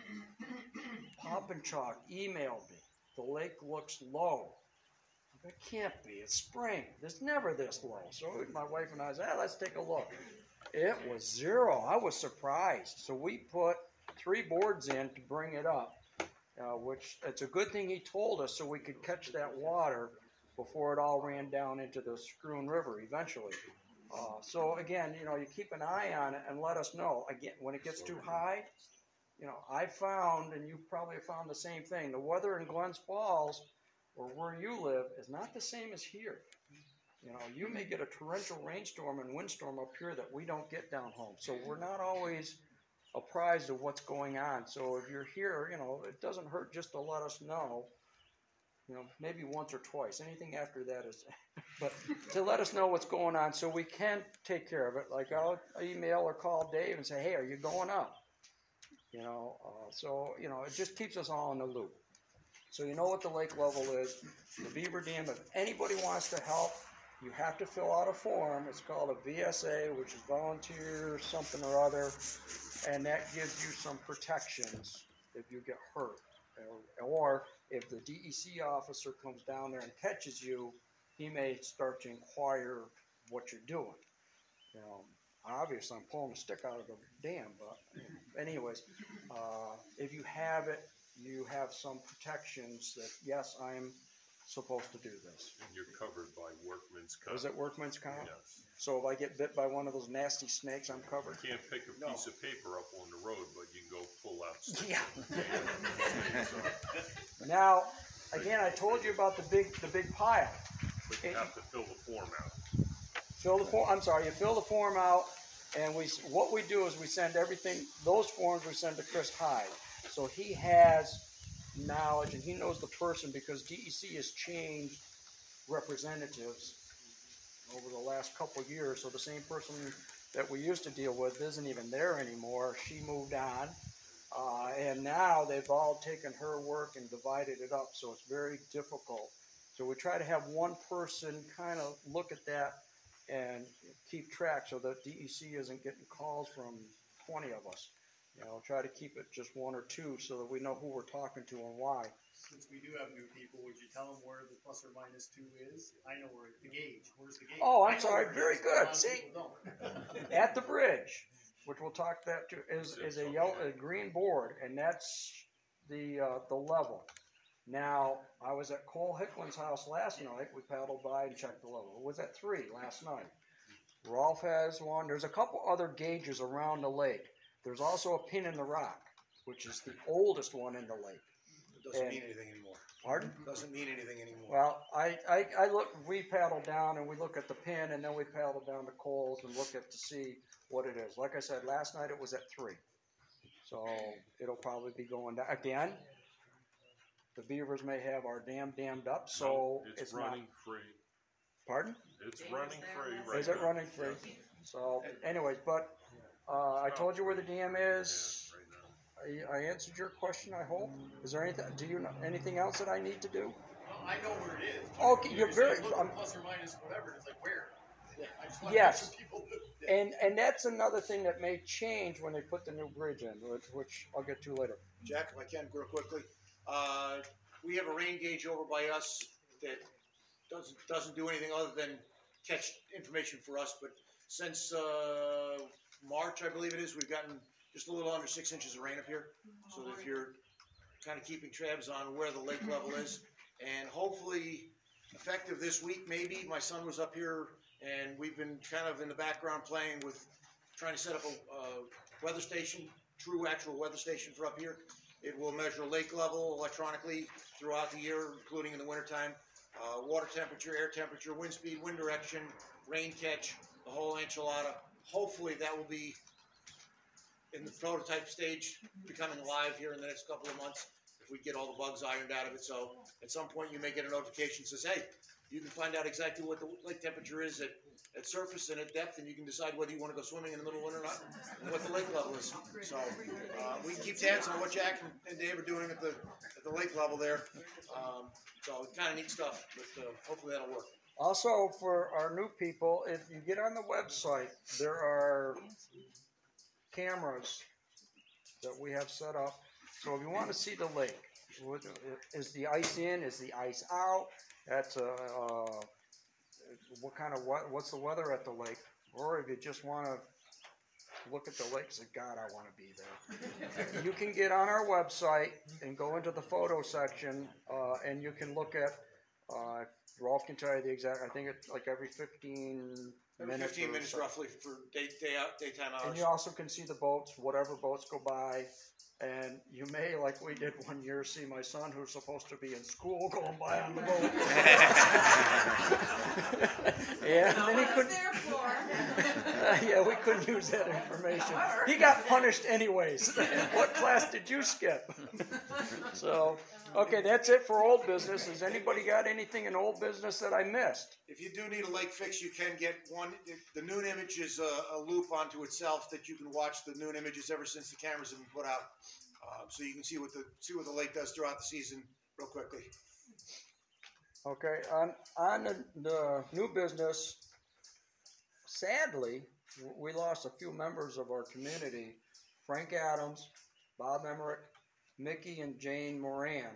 Pop and Chalk emailed me. The lake looks low. It can't be. It's spring. It's never this low. So my wife and I said, ah, let's take a look. It was zero. I was surprised. So we put three boards in to bring it up, uh, which it's a good thing he told us so we could catch that water before it all ran down into the Scroon River eventually. Uh, so again, you know, you keep an eye on it and let us know. Again, when it gets too high, you know, I found, and you probably found the same thing, the weather in Glens Falls or where you live is not the same as here. You know, you may get a torrential rainstorm and windstorm up here that we don't get down home. So we're not always apprised of what's going on. So if you're here, you know, it doesn't hurt just to let us know, you know, maybe once or twice. Anything after that is, but to let us know what's going on so we can take care of it. Like I'll email or call Dave and say, hey, are you going up? You know, uh, so, you know, it just keeps us all in the loop. So you know what the lake level is. The Beaver Dam, if anybody wants to help, you have to fill out a form. It's called a V S A, which is volunteer something or other, and that gives you some protections if you get hurt. Or, or if the D E C officer comes down there and catches you, he may start to inquire what you're doing. You know, obviously I'm pulling a stick out of the dam, but anyways, uh, if you have it, you have some protections that, yes, I'm supposed to do this. And you're covered by workman's comp. Is it workman's comp? Yes. So if I get bit by one of those nasty snakes, I'm covered? You can't pick a piece of paper up on the road, but you can go pull out sticks. Yeah. Now, again, I told you about the big, the big pile. But you have to fill the form out. Fill the form, I'm sorry, you fill the form out, and we, what we do is we send everything, those forms we send to Chris Hyde. So he has knowledge and he knows the person because D E C has changed representatives over the last couple of years. So the same person that we used to deal with isn't even there anymore. She moved on. Uh, and now they've all taken her work and divided it up. So it's very difficult. So we try to have one person kind of look at that and keep track so that D E C isn't getting calls from twenty of us. You know, try to keep it just one or two so that we know who we're talking to and why. Since we do have new people, would you tell them where the plus or minus two is? I know where the gauge. Where's the gauge? Oh, I'm I know sorry. where it Very is, but a good. lot of See? people don't. At the bridge, which we'll talk that to, is, is a yellow, a green board, and that's the uh, the level. Now, I was at Cole Hicklin's house last night. We paddled by and checked the level. It was at three last night. Rolf has one. There's a couple other gauges around the lake. There's also a pin in the rock, which is the oldest one in the lake. It doesn't And- mean anything anymore. Pardon? Doesn't mean anything anymore. Well, I, I, I look, we paddle down and we look at the pin and then we paddle down to Coles and look at to see what it is. Like I said, last night it was at three. So it'll probably be going down. Again, the beavers may have our dam dammed up, so No, it's, it's running not. free. Pardon? It's running free right Is it now. running free? So anyways, but uh, I told you where the dam is. Yeah, right now. I, I answered your question, I hope. Is there anything, do you know anything else that I need to do? Well, I know where it is. Okay, You you're just say, very- Look, I'm- plus or minus whatever. It's like where? I just want Yes. to make sure people do. And and that's another thing that may change when they put the new bridge in, which, which I'll get to later. Jack, if I can, real quickly. Uh, we have a rain gauge over by us that doesn't, doesn't do anything other than catch information for us. But since uh, March, I believe it is, we've gotten just a little under six inches of rain up here. So if you're kind of keeping tabs on where the lake level is, and hopefully effective this week, maybe. My son was up here and we've been kind of in the background playing with trying to set up a, uh, weather station, true actual weather station for up here. It will measure lake level electronically throughout the year, including in the wintertime, uh, water temperature, air temperature, wind speed, wind direction, rain catch, the whole enchilada. Hopefully that will be in the prototype stage, becoming live here in the next couple of months, if we get all the bugs ironed out of it. So at some point you may get a notification that says, hey, you can find out exactly what the lake temperature is at, at surface and at depth, and you can decide whether you want to go swimming in the middle of winter or not, and what the lake level is. So uh, we can keep tabs on what Jack and, and Dave are doing at the at the lake level there. Um, so kind of neat stuff, but uh, hopefully that'll work. Also, for our new people, if you get on the website, there are cameras that we have set up. So if you want to see the lake, what- is the ice in? Is the ice out? That's uh, uh, what kind of what? What's the weather at the lake? Or if you just want to look at the lake and say, God, I want to be there. You can get on our website and go into the photo section, uh, and you can look at. Uh, Rolf can tell you the exact. I think it's like every fifteen Every minutes. fifteen or minutes so. roughly for day, day out, daytime hours. And you also can see the boats, whatever boats go by. And you may, like we did one year, see my son, who's supposed to be in school, going by on the boat. Yeah, and then he couldn't. Uh, yeah, we couldn't use that information. He got punished anyways. What class did you skip? So, okay, that's it for old business. Has anybody got anything in old business that I missed? If you do need a lake fix, you can get one. The noon image is a, a loop onto itself that you can watch the noon images ever since the cameras have been put out, uh, so you can see what the see what the lake does throughout the season real quickly. Okay, on on the, the new business, sadly, w- we lost a few members of our community. Frank Adams, Bob Emmerich, Mickey and Jane Moran.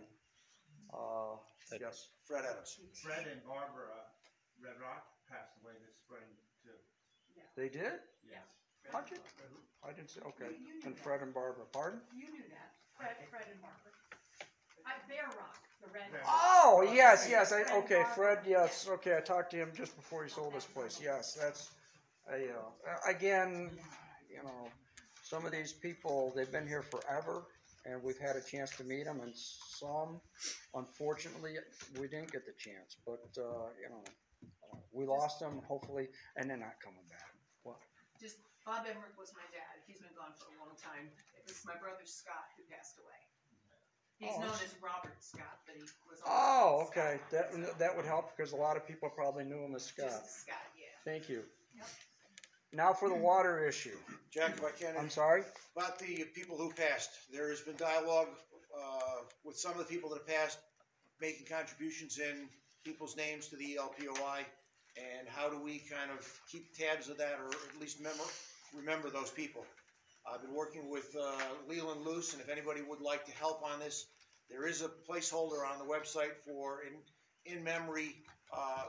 Uh, yes. Fred Adams. Fred and Barbara Red Rock passed away this spring too. They did? Yes. How'd you? I didn't see, okay. And Fred and Barbara, pardon? You knew that. Fred, Fred and Barbara. I, Bear Rock, the red. Bear Oh, yes, yes, I, Fred okay, Barbara. Fred, yes, okay, I talked to him just before he sold this place, yes, that's, a, uh, again, you know, some of these people, they've been here forever, and we've had a chance to meet them, and some, unfortunately, we didn't get the chance, but, uh, you know, uh, we lost them, hopefully, and they're not coming back. Well, Just, Bob Emmerich was my dad. He's been gone for a long time. It was my brother Scott who passed away. He's Oh, known that's- as Robert Scott, but he was always Oh, Scott. okay, that, that would help, because a lot of people probably knew him as Scott. Just Scott, yeah. Thank you. Yep. Now for the water issue. Jack, if I can, I'm sorry? about the people who passed. There has been dialogue uh, with some of the people that have passed, making contributions in people's names to the E L P O I, and how do we kind of keep tabs of that, or at least remember remember those people. I've been working with uh, Leland Luce, and if anybody would like to help on this, there is a placeholder on the website for in in memory uh,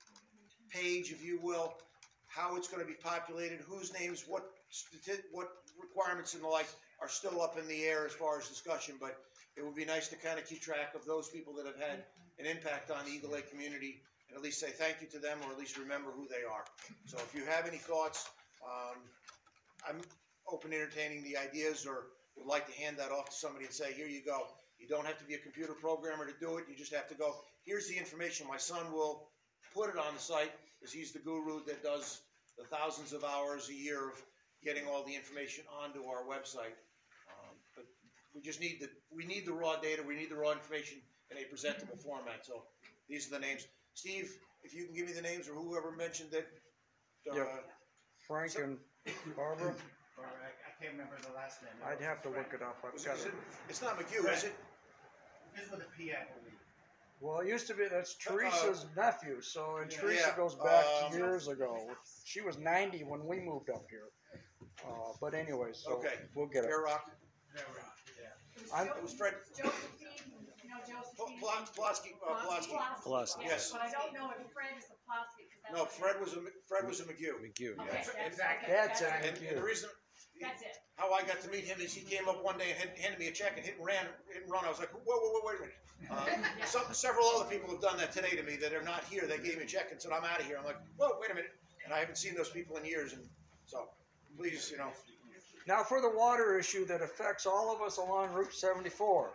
page, if you will, how it's going to be populated, whose names, what stati- what requirements and the like are still up in the air as far as discussion, but it would be nice to kind of keep track of those people that have had an impact on the Eagle Lake community, and at least say thank you to them, or at least remember who they are. So if you have any thoughts, um, I'm open to entertaining the ideas, or would like to hand that off to somebody and say, here you go. You don't have to be a computer programmer to do it. You just have to go, here's the information. My son will put it on the site, because he's the guru that does the thousands of hours a year of getting all the information onto our website. Um, but we just need the we need the raw data. We need the raw information in a presentable format. So these are the names. Steve, if you can give me the names, or whoever mentioned that. Uh, Yeah. Frank and Barbara, Or I, I can't remember the last name. I'd have to look it up. I've was got it, it. it's not McHugh, is it? This was a P, I believe. Well, it used to be, that's Teresa's nephew, so, and Yeah. Teresa Yeah, goes back um, years ago. She was ninety when we moved up here. Uh, but anyway, so Okay. we'll get it. Bear Rock. Bear Rock, yeah. It was I'm- Jo- It was Fred Josephine, no, Josephine. Pl- Pulaski. Uh, Pulaski. Pulaski. Yes. But I don't know if Fred is the Pulaski, because that's. No, what- Fred was a Fred was a McHugh. Okay, Yes, that's- exactly. That's okay, it. And, and the reason That's it. How I got to meet him is he came up one day and hand- handed me a check and hit and ran, hit and run. I was like, whoa, whoa, whoa, wait a minute. Uh, some, several other people have done that today to me that are not here. They gave me a check and said, I'm out of here. I'm like, whoa, wait a minute. And I haven't seen those people in years. And so, please, you know, Now for the water issue that affects all of us along Route seventy-four.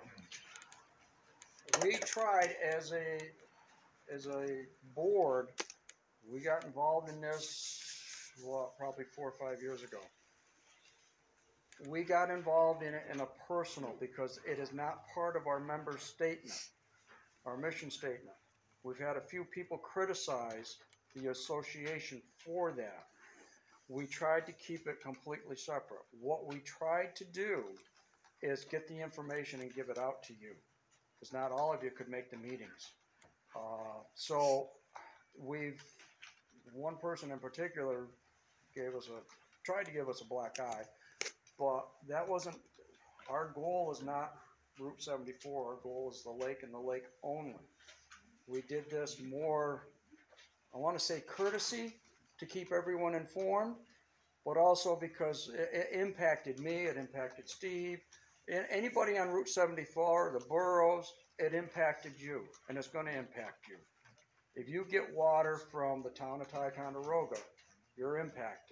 We tried as a, as a board, we got involved in this, well, probably four or five years ago. We got involved in it in a personal because it is not part of our member statement, our mission statement. We've had a few people criticize the association for that. We tried to keep it completely separate. What we tried to do is get the information and give it out to you, because not all of you could make the meetings. Uh, so we've, one person in particular gave us a, tried to give us a black eye, but that wasn't, our goal is not Route seventy-four, our goal is the lake and the lake only. We did this more, I want to say courtesy, to keep everyone informed, but also because it, it impacted me, it impacted Steve, and anybody on Route seventy-four, the boroughs, it impacted you, and it's going to impact you. If you get water from the town of Ticonderoga, you're impacted.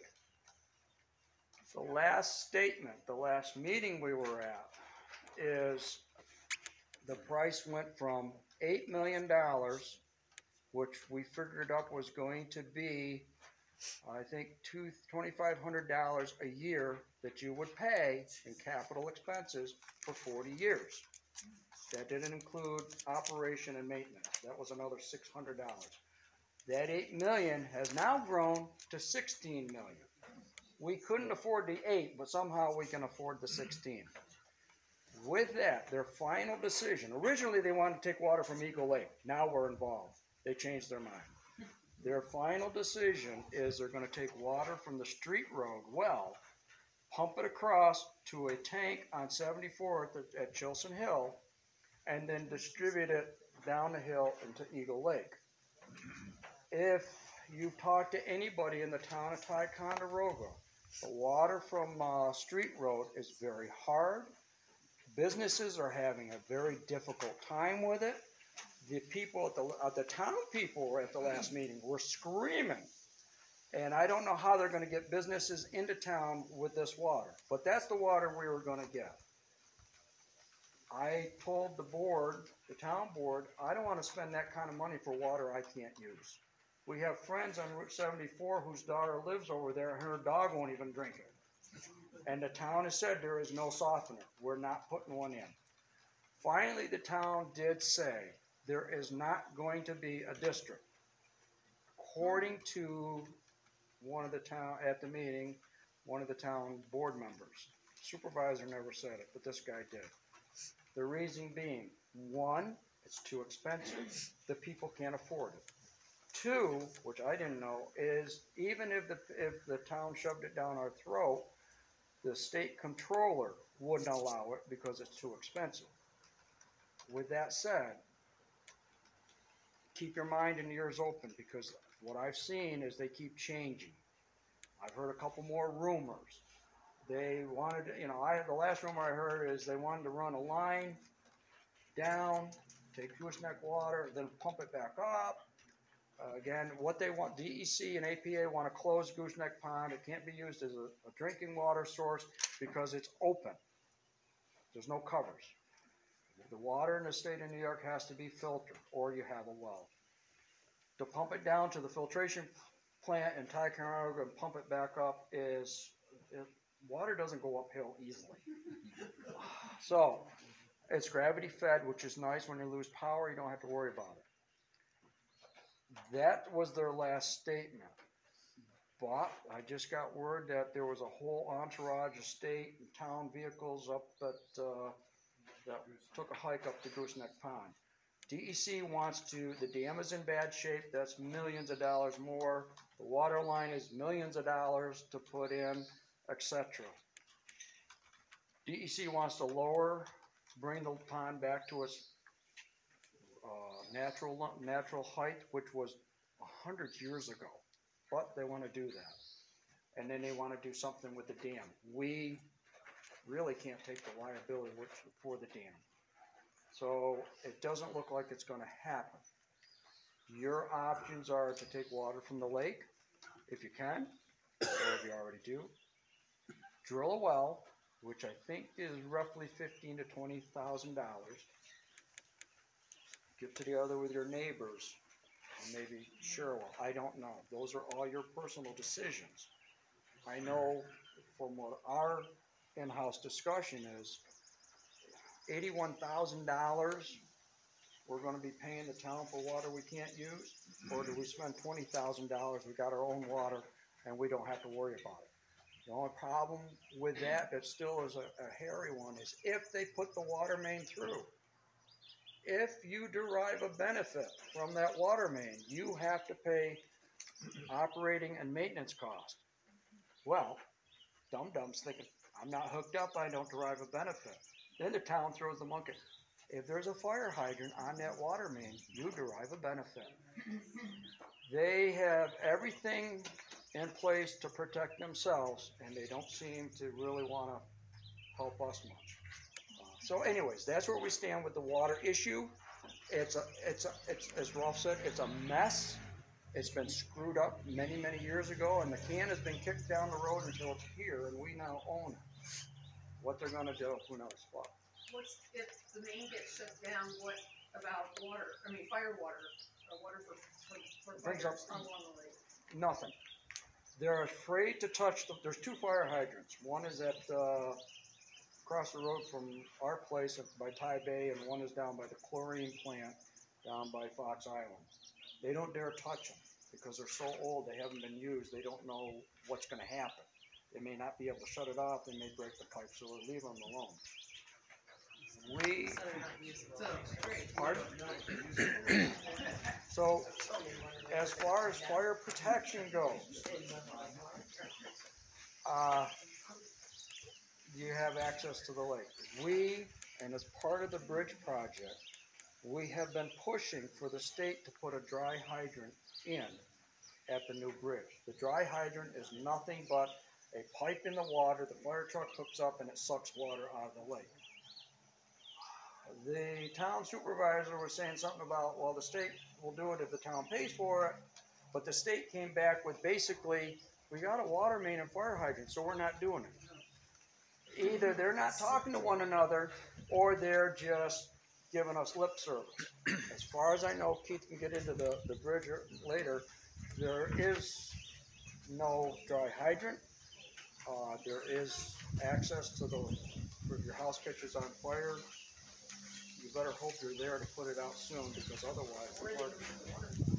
The last statement, the last meeting we were at, is the price went from eight million dollars, which we figured up was going to be, I think, two twenty-five hundred dollars a year that you would pay in capital expenses for forty years. That didn't include operation and maintenance. That was another six hundred dollars. That eight million dollars has now grown to sixteen million dollars. We couldn't afford the eight, but somehow we can afford the sixteen. With that, their final decision, originally they wanted to take water from Eagle Lake. Now we're involved. They changed their mind. Their final decision is they're going to take water from the street road well, pump it across to a tank on seventy-fourth at, at Chilson Hill, and then distribute it down the hill into Eagle Lake. If you've talked to anybody in the town of Ticonderoga, the water from uh, Street Road is very hard. Businesses are having a very difficult time with it. The people at the, uh, the town people were at the last meeting were screaming. And I don't know how they're going to get businesses into town with this water. But that's the water we were going to get. I told the board, the town board, I don't want to spend that kind of money for water I can't use. We have friends on Route seventy-four whose daughter lives over there and her dog won't even drink it. And the town has said there is no softener. We're not putting one in. Finally, the town did say there is not going to be a district. According to one of the town, at the meeting, one of the town board members, supervisor never said it, but this guy did. The reason being, one, it's too expensive. The people can't afford it. Two, which I didn't know, is even if the, if the town shoved it down our throat, the state controller wouldn't allow it because it's too expensive. With that said, keep your mind and ears open, because what I've seen is they keep changing. I've heard a couple more rumors. They wanted, you know, I the last rumor I heard is they wanted to run a line down, take gooseneck water, then pump it back up. Uh, again, what they want, D E C and A P A want to close Gooseneck Pond. It can't be used as a, a drinking water source because it's open. There's no covers. The water in the state of New York has to be filtered, or you have a well. To pump it down to the filtration plant in Ticonderoga and pump it back up is, it, water doesn't go uphill easily. So, it's gravity fed, which is nice. When you lose power, you don't have to worry about it. That was their last statement. But I just got word that there was a whole entourage of state and town vehicles up at, uh, that took a hike up to Gooseneck Pond. D E C wants to, the dam is in bad shape, that's millions of dollars more. The water line is millions of dollars to put in, et cetera. D E C wants to lower, bring the pond back to its uh, natural natural height, which was a hundred years ago. But they want to do that. and then they wanna do something with the dam. We really can't take the liability with- for the dam. So it doesn't look like it's gonna happen. Your options are to take water from the lake, if you can, or if you already do. Drill a well, which I think is roughly fifteen to twenty thousand dollars. Get together with your neighbors, and maybe share a well. I don't know. Those are all your personal decisions. I know from what our in-house discussion is, eighty-one thousand dollars we're gonna be paying the town for water we can't use, or do we spend twenty thousand dollars, we got our own water, and we don't have to worry about it? The only problem with that, that still is a, a hairy one, is if they put the water main through. If you derive a benefit from that water main, you have to pay operating and maintenance costs. Well, dum-dums thinking, I'm not hooked up, I don't derive a benefit. Then the town throws the monkey. If there's a fire hydrant on that water main, you derive a benefit. They have everything in place to protect themselves, and they don't seem to really want to help us much. Uh, so anyways, that's where we stand with the water issue. It's a, it's a, it's, as Rolf said, it's a mess. It's been screwed up many, many years ago, and the can has been kicked down the road until it's here, and we now own it. What they're gonna do, who knows? Well, What's, if the main gets shut down, what about water, I mean, fire water, or water for, for, for Brings fires up- along the lake? nothing. They're afraid to touch the, there's two fire hydrants. One is at, uh, across the road from our place at- by Thai Bay, and one is down by the chlorine plant down by Fox Island. They don't dare touch them because they're so old, they haven't been used, they don't know what's gonna happen. They may not be able to shut it off, they may break the pipe, so we'll leave them alone. We, So they're not usable. So, great. pardon? So, as far as fire protection goes, uh, you have access to the lake. We, and as part of the bridge project, we have been pushing for the state to put a dry hydrant in at the new bridge. The dry hydrant is nothing but a pipe in the water, the fire truck hooks up and it sucks water out of the lake. The town supervisor was saying something about, well, the state will do it if the town pays for it, but the state came back with basically, we got a water main and fire hydrant, so we're not doing it. Either they're not talking to one another, or they're just giving us lip service. As far as I know, Keith can get into the, the bridge later, there is no dry hydrant. Uh, there is access to the, if your house catches on fire, you better hope you're there to put it out soon, because otherwise, the fire-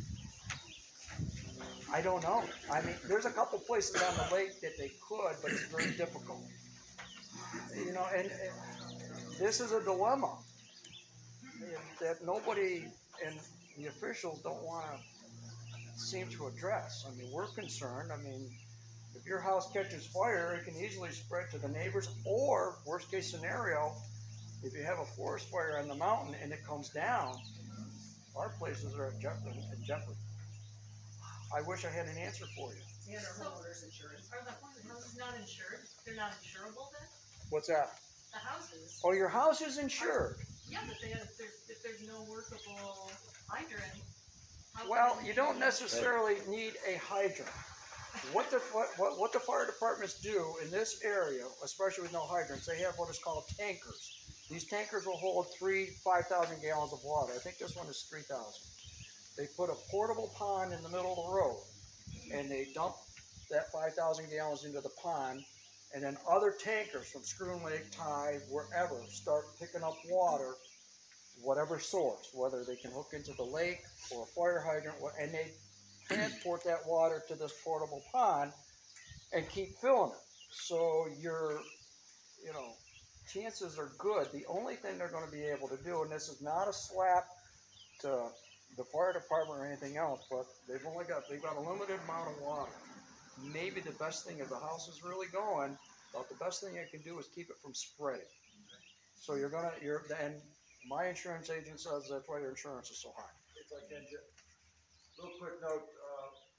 I don't know. I mean, there's a couple places on the lake that they could, but it's very difficult. You know, and, and this is a dilemma that nobody and the officials don't want to seem to address. I mean, we're concerned. I mean, if your house catches fire, it can easily spread to the neighbors, or worst case scenario, if you have a forest fire on the mountain and it comes down, our places are at jeopardy. in jeopardy. I wish I had an answer for you. And our homeowner's insurance. Are the houses not insured? They're not insurable then? What's that? The houses? Oh, your house is insured. Yeah, but they, if there's, if there's no workable hydrant. how Well, can you don't necessarily need a hydrant. What the, what, what what the fire departments do in this area, especially with no hydrants, they have what is called tankers. These tankers will hold three, five thousand gallons of water. I think this one is three thousand. They put a portable pond in the middle of the road, and they dump that five thousand gallons into the pond, and then other tankers from Schroon Lake, Tide, wherever, start picking up water, whatever source, whether they can hook into the lake or a fire hydrant, and they transport that water to this portable pond and keep filling it. So your, you know, chances are good. The only thing they're going to be able to do, and this is not a slap to the fire department or anything else, but they've only got, they've got a limited amount of water. Maybe the best thing, if the house is really going, about the best thing you can do is keep it from spreading. So you're gonna, you're, and my insurance agent says that's why your insurance is so high. If I can, ju- real quick note, uh, you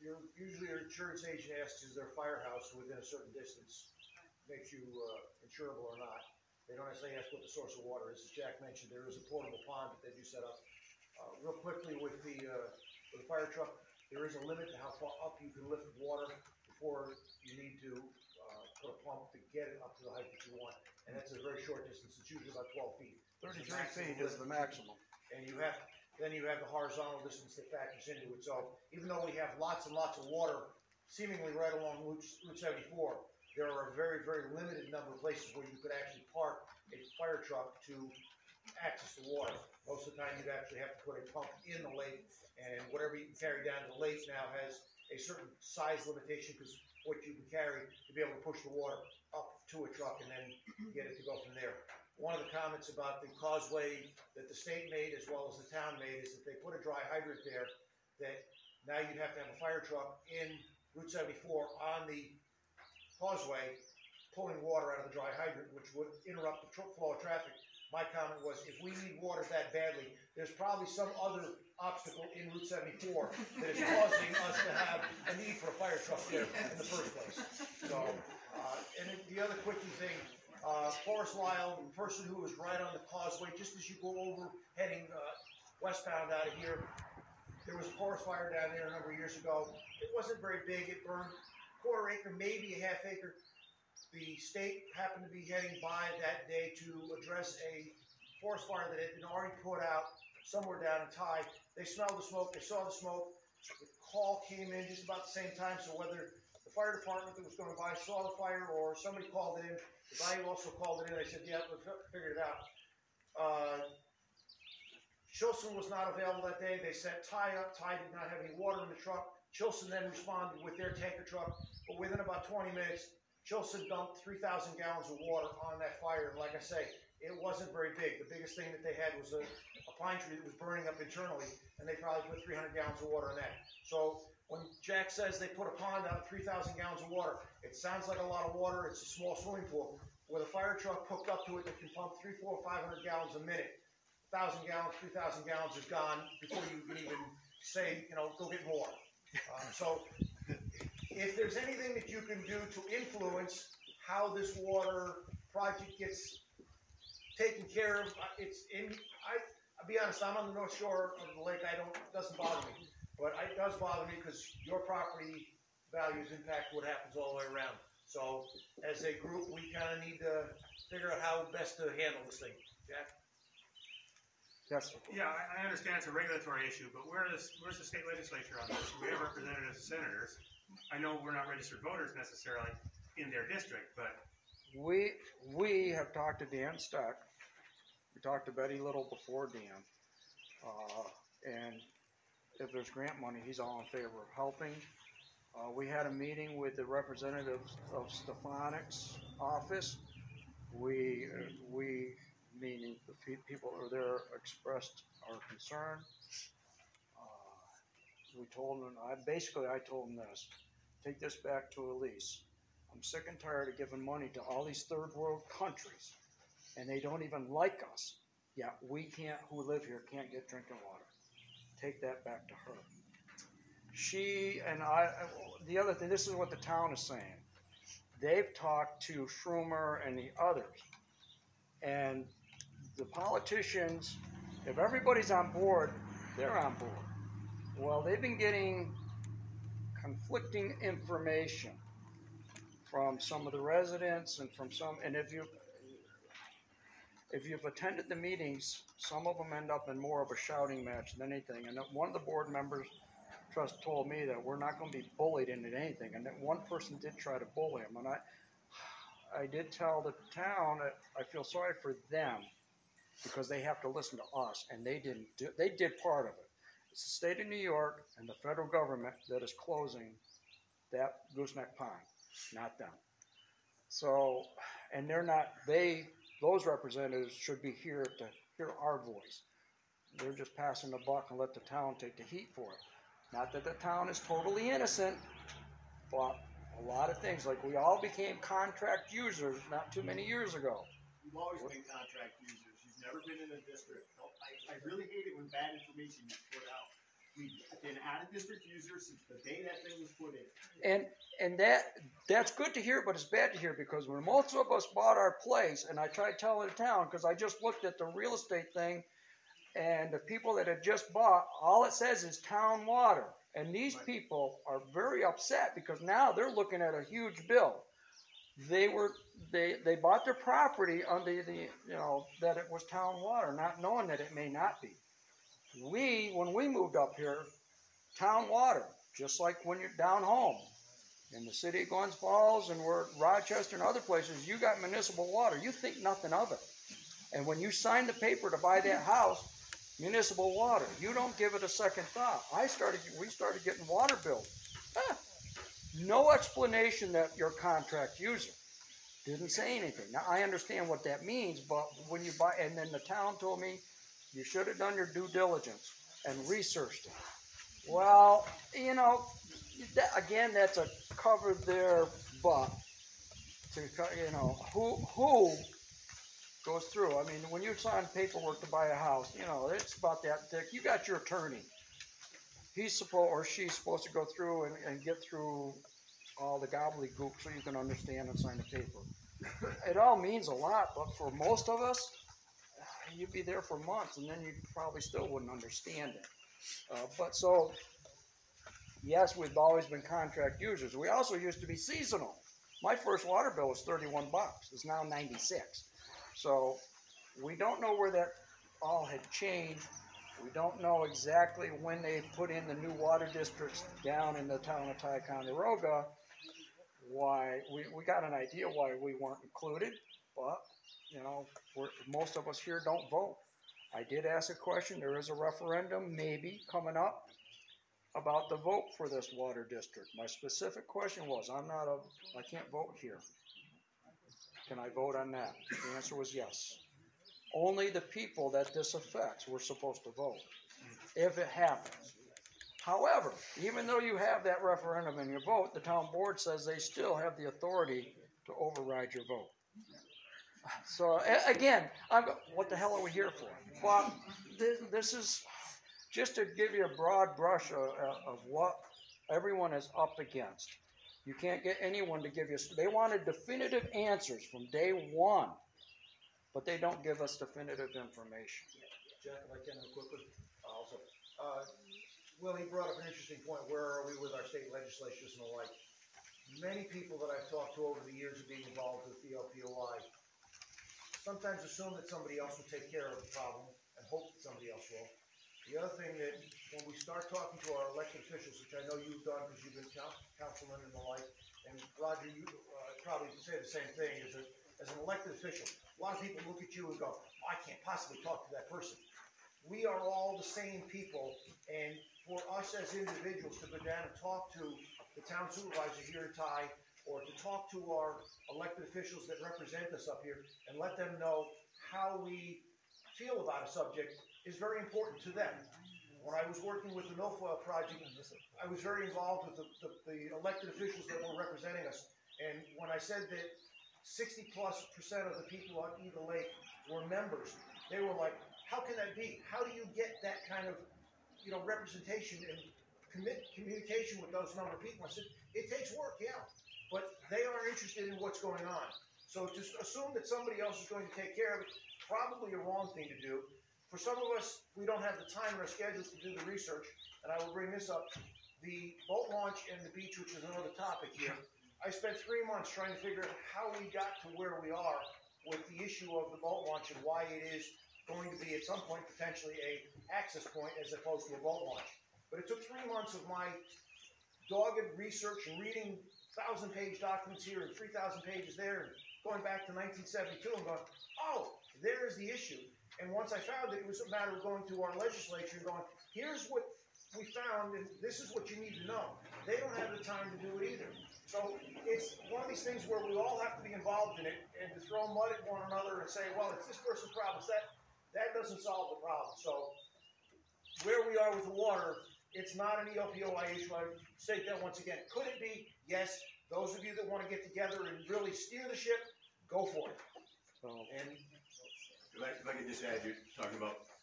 your, usually your insurance agent asks, is there a firehouse within a certain distance? Makes you, uh, insurable or not. They don't necessarily ask what the source of water is. As Jack mentioned, there is a portable pond that they do set up. Uh, real quickly with the, uh, with the fire truck, there is a limit to how far up you can lift water before you need to, uh, put a pump to get it up to the height that you want. And that's a very short distance. It's usually about twelve feet. Thirty-three feet is the maximum. And you have, then you have the horizontal distance that factors into it. So even though we have lots and lots of water seemingly right along Route, Route seventy-four, there are a very, very limited number of places where you could actually park a fire truck to access the water. Most of the time, you'd actually have to put a pump in the lake, and whatever you can carry down to the lake now has a certain size limitation, because what you can carry to be able to push the water up to a truck and then get it to go from there. One of the comments about the causeway that the state made as well as the town made is that they put a dry hydrant there, that now you'd have to have a fire truck in Route seventy-four on the causeway pulling water out of the dry hydrant, which would interrupt the tr- flow of traffic. My comment was, if we need water that badly, there's probably some other obstacle in Route seventy-four that is causing us to have a need for a fire truck there in the first place. So, uh, and then the other quickie thing, uh, Forest Lyle, the person who was right on the causeway, just as you go over heading uh, westbound out of here, there was a forest fire down there a number of years ago. It wasn't very big. It burned quarter acre, maybe a half acre. The state happened to be heading by that day to address a forest fire that had been already put out somewhere down in Ty. They smelled the smoke, they saw the smoke. The call came in just about the same time, so whether the fire department that was going by saw the fire or somebody called it in, the guy also called it in. They said, yeah, we figured it out. Uh, Chilson was not available that day. They sent Ty up. Ty did not have any water in the truck. Chilson then responded with their tanker truck, but within about twenty minutes, Chilson dumped three thousand gallons of water on that fire. And like I say, it wasn't very big. The biggest thing that they had was a, a pine tree that was burning up internally, and they probably put three hundred gallons of water in that. So when Jack says they put a pond out of three thousand gallons of water, it sounds like a lot of water. It's a small swimming pool. With a fire truck hooked up to it that can pump three, four, five hundred gallons a minute, one thousand gallons, three thousand gallons is gone before you can even say, you know, go get more. Um, so if there's anything that you can do to influence how this water project gets taken care of, it's in, I, I'll be honest, I'm on the north shore of the lake. I don't, it doesn't bother me, but it does bother me because your property values impact what happens all the way around. So as a group, we kind of need to figure out how best to handle this thing. Jack? Yes. Yeah, I, I understand it's a regulatory issue, but where is, where's the state legislature on this? We have representatives and senators. I know we're not registered voters necessarily in their district, but We, we have talked to Dan Stuck. We talked to Betty Little before Dan. Uh, and if there's grant money, he's all in favor of helping. Uh, we had a meeting with the representatives of Stefanik's office. We, uh, we, meaning the pe- people who are there, expressed our concern. Uh, we told them, I basically I told them this: take this back to Elise. I'm sick and tired of giving money to all these third world countries, and they don't even like us. Yet we can't, who live here, can't get drinking water. Take that back to her. She and I, the other thing, this is what the town is saying. They've talked to Schumer and the others, and the politicians, if everybody's on board, they're on board. Well, they've been getting conflicting information from some of the residents and from some, and if you, if you've attended the meetings, some of them end up in more of a shouting match than anything. And one of the board members trust told me that we're not going to be bullied into anything, and that one person did try to bully him. And I, I did tell the town that I feel sorry for them because they have to listen to us, and they didn't do. They did part of it. It's the state of New York and the federal government that is closing that gooseneck pond, not them. So, and they're not. They, those representatives, should be here to hear our voice. They're just passing the buck and let the town take the heat for it. Not that the town is totally innocent, but a lot of things, like we all became contract users not too many years ago. You've always been contract users. You've never been in a district. I, I really hate it when bad information is put out. We've been out of district users since the day that thing was put in. And and that that's good to hear, but it's bad to hear because when most of us bought our place, and I tried telling the town because I just looked at the real estate thing, and the people that had just bought, all it says is town water, and these people are very upset because now they're looking at a huge bill. They were they they bought their property under the you know that it was town water, not knowing that it may not be. We when we moved up here, town water, just like when you're down home in the city of Glens Falls and we're Rochester and other places, you got municipal water. You think nothing of it. And when you sign the paper to buy that house, municipal water, you don't give it a second thought. I started, we started getting water bills. Ah, no explanation that you're a contract user. Didn't say anything. Now I understand what that means, but when you buy, and then the town told me you should have done your due diligence and researched it. Well, you know, that, again, that's a cover their butt to, you know, who who goes through. I mean, when you sign paperwork to buy a house, you know, it's about that thick. You got your attorney. He's supposed or she's supposed to go through and, and get through all the gobbledygook so you can understand and sign the paper. It all means a lot, but for most of us, you'd be there for months and then you probably still wouldn't understand it. Uh, but so, yes, we've always been contract users. We also used to be seasonal. My first water bill was thirty-one bucks. It's now ninety-six. So we don't know where that all had changed. We don't know exactly when they put in the new water districts down in the town of Ticonderoga. Why we, we got an idea why we weren't included, but you know, we're, most of us here don't vote. I did ask a question. There is a referendum maybe coming up about the vote for this water district. My specific question was, I'm not a, I can't vote here. Can I vote on that? The answer was yes. Only the people that this affects were supposed to vote, if it happens. However, even though you have that referendum in your vote, the town board says they still have the authority to override your vote. So a- again, I'm, go- what the hell are we here for? Well, this, this is just to give you a broad brush of, of what everyone is up against. You can't get anyone to give you, they wanted definitive answers from day one, but they don't give us definitive information. Jack, if I can quickly, also, uh, Willie brought up an interesting point. Where are we with our state legislatures and the like? Many people that I've talked to over the years of being involved with the L P O I sometimes assume that somebody else will take care of the problem and hope that somebody else will. The other thing that when we start talking to our elected officials, which I know you've done because you've been coun- councilman and the like, and Roger, you uh, probably say the same thing, is that as an elected official, a lot of people look at you and go, oh, I can't possibly talk to that person. We are all the same people, and for us as individuals to go down and talk to the town supervisor here in Ty, or to talk to our elected officials that represent us up here and let them know how we feel about a subject is very important to them. When I was working with the milfoil project, I was very involved with the, the, the elected officials that were representing us. And when I said that sixty plus percent of the people on Eagle Lake were members, they were like, how can that be? How do you get that kind of, you know, representation and commit communication with those number of people? I said, it takes work, yeah, but they are interested in what's going on. So to assume that somebody else is going to take care of it, probably a wrong thing to do. For some of us, we don't have the time in our schedules to do the research, and I will bring this up. The boat launch and the beach, which is another topic here, I spent three months trying to figure out how we got to where we are with the issue of the boat launch and why it is going to be at some point potentially a access point as opposed to a boat launch. But it took three months of my dogged research and reading thousand page documents here and three thousand pages there and going back to nineteen seventy-two and going, oh, there is the issue. And once I found it, it was a matter of going to our legislature and going, here's what we found and this is what you need to know. They don't have the time to do it either. So it's one of these things where we all have to be involved in it, and to throw mud at one another and say, well, it's this person's problem, it's that, that doesn't solve the problem. So where we are with the water, it's not an E L P O I issue. I state that once again. Could it be? Yes. Those of you that want to get together and really steer the ship, go for it. So, And if I, if I could just add, you're talking about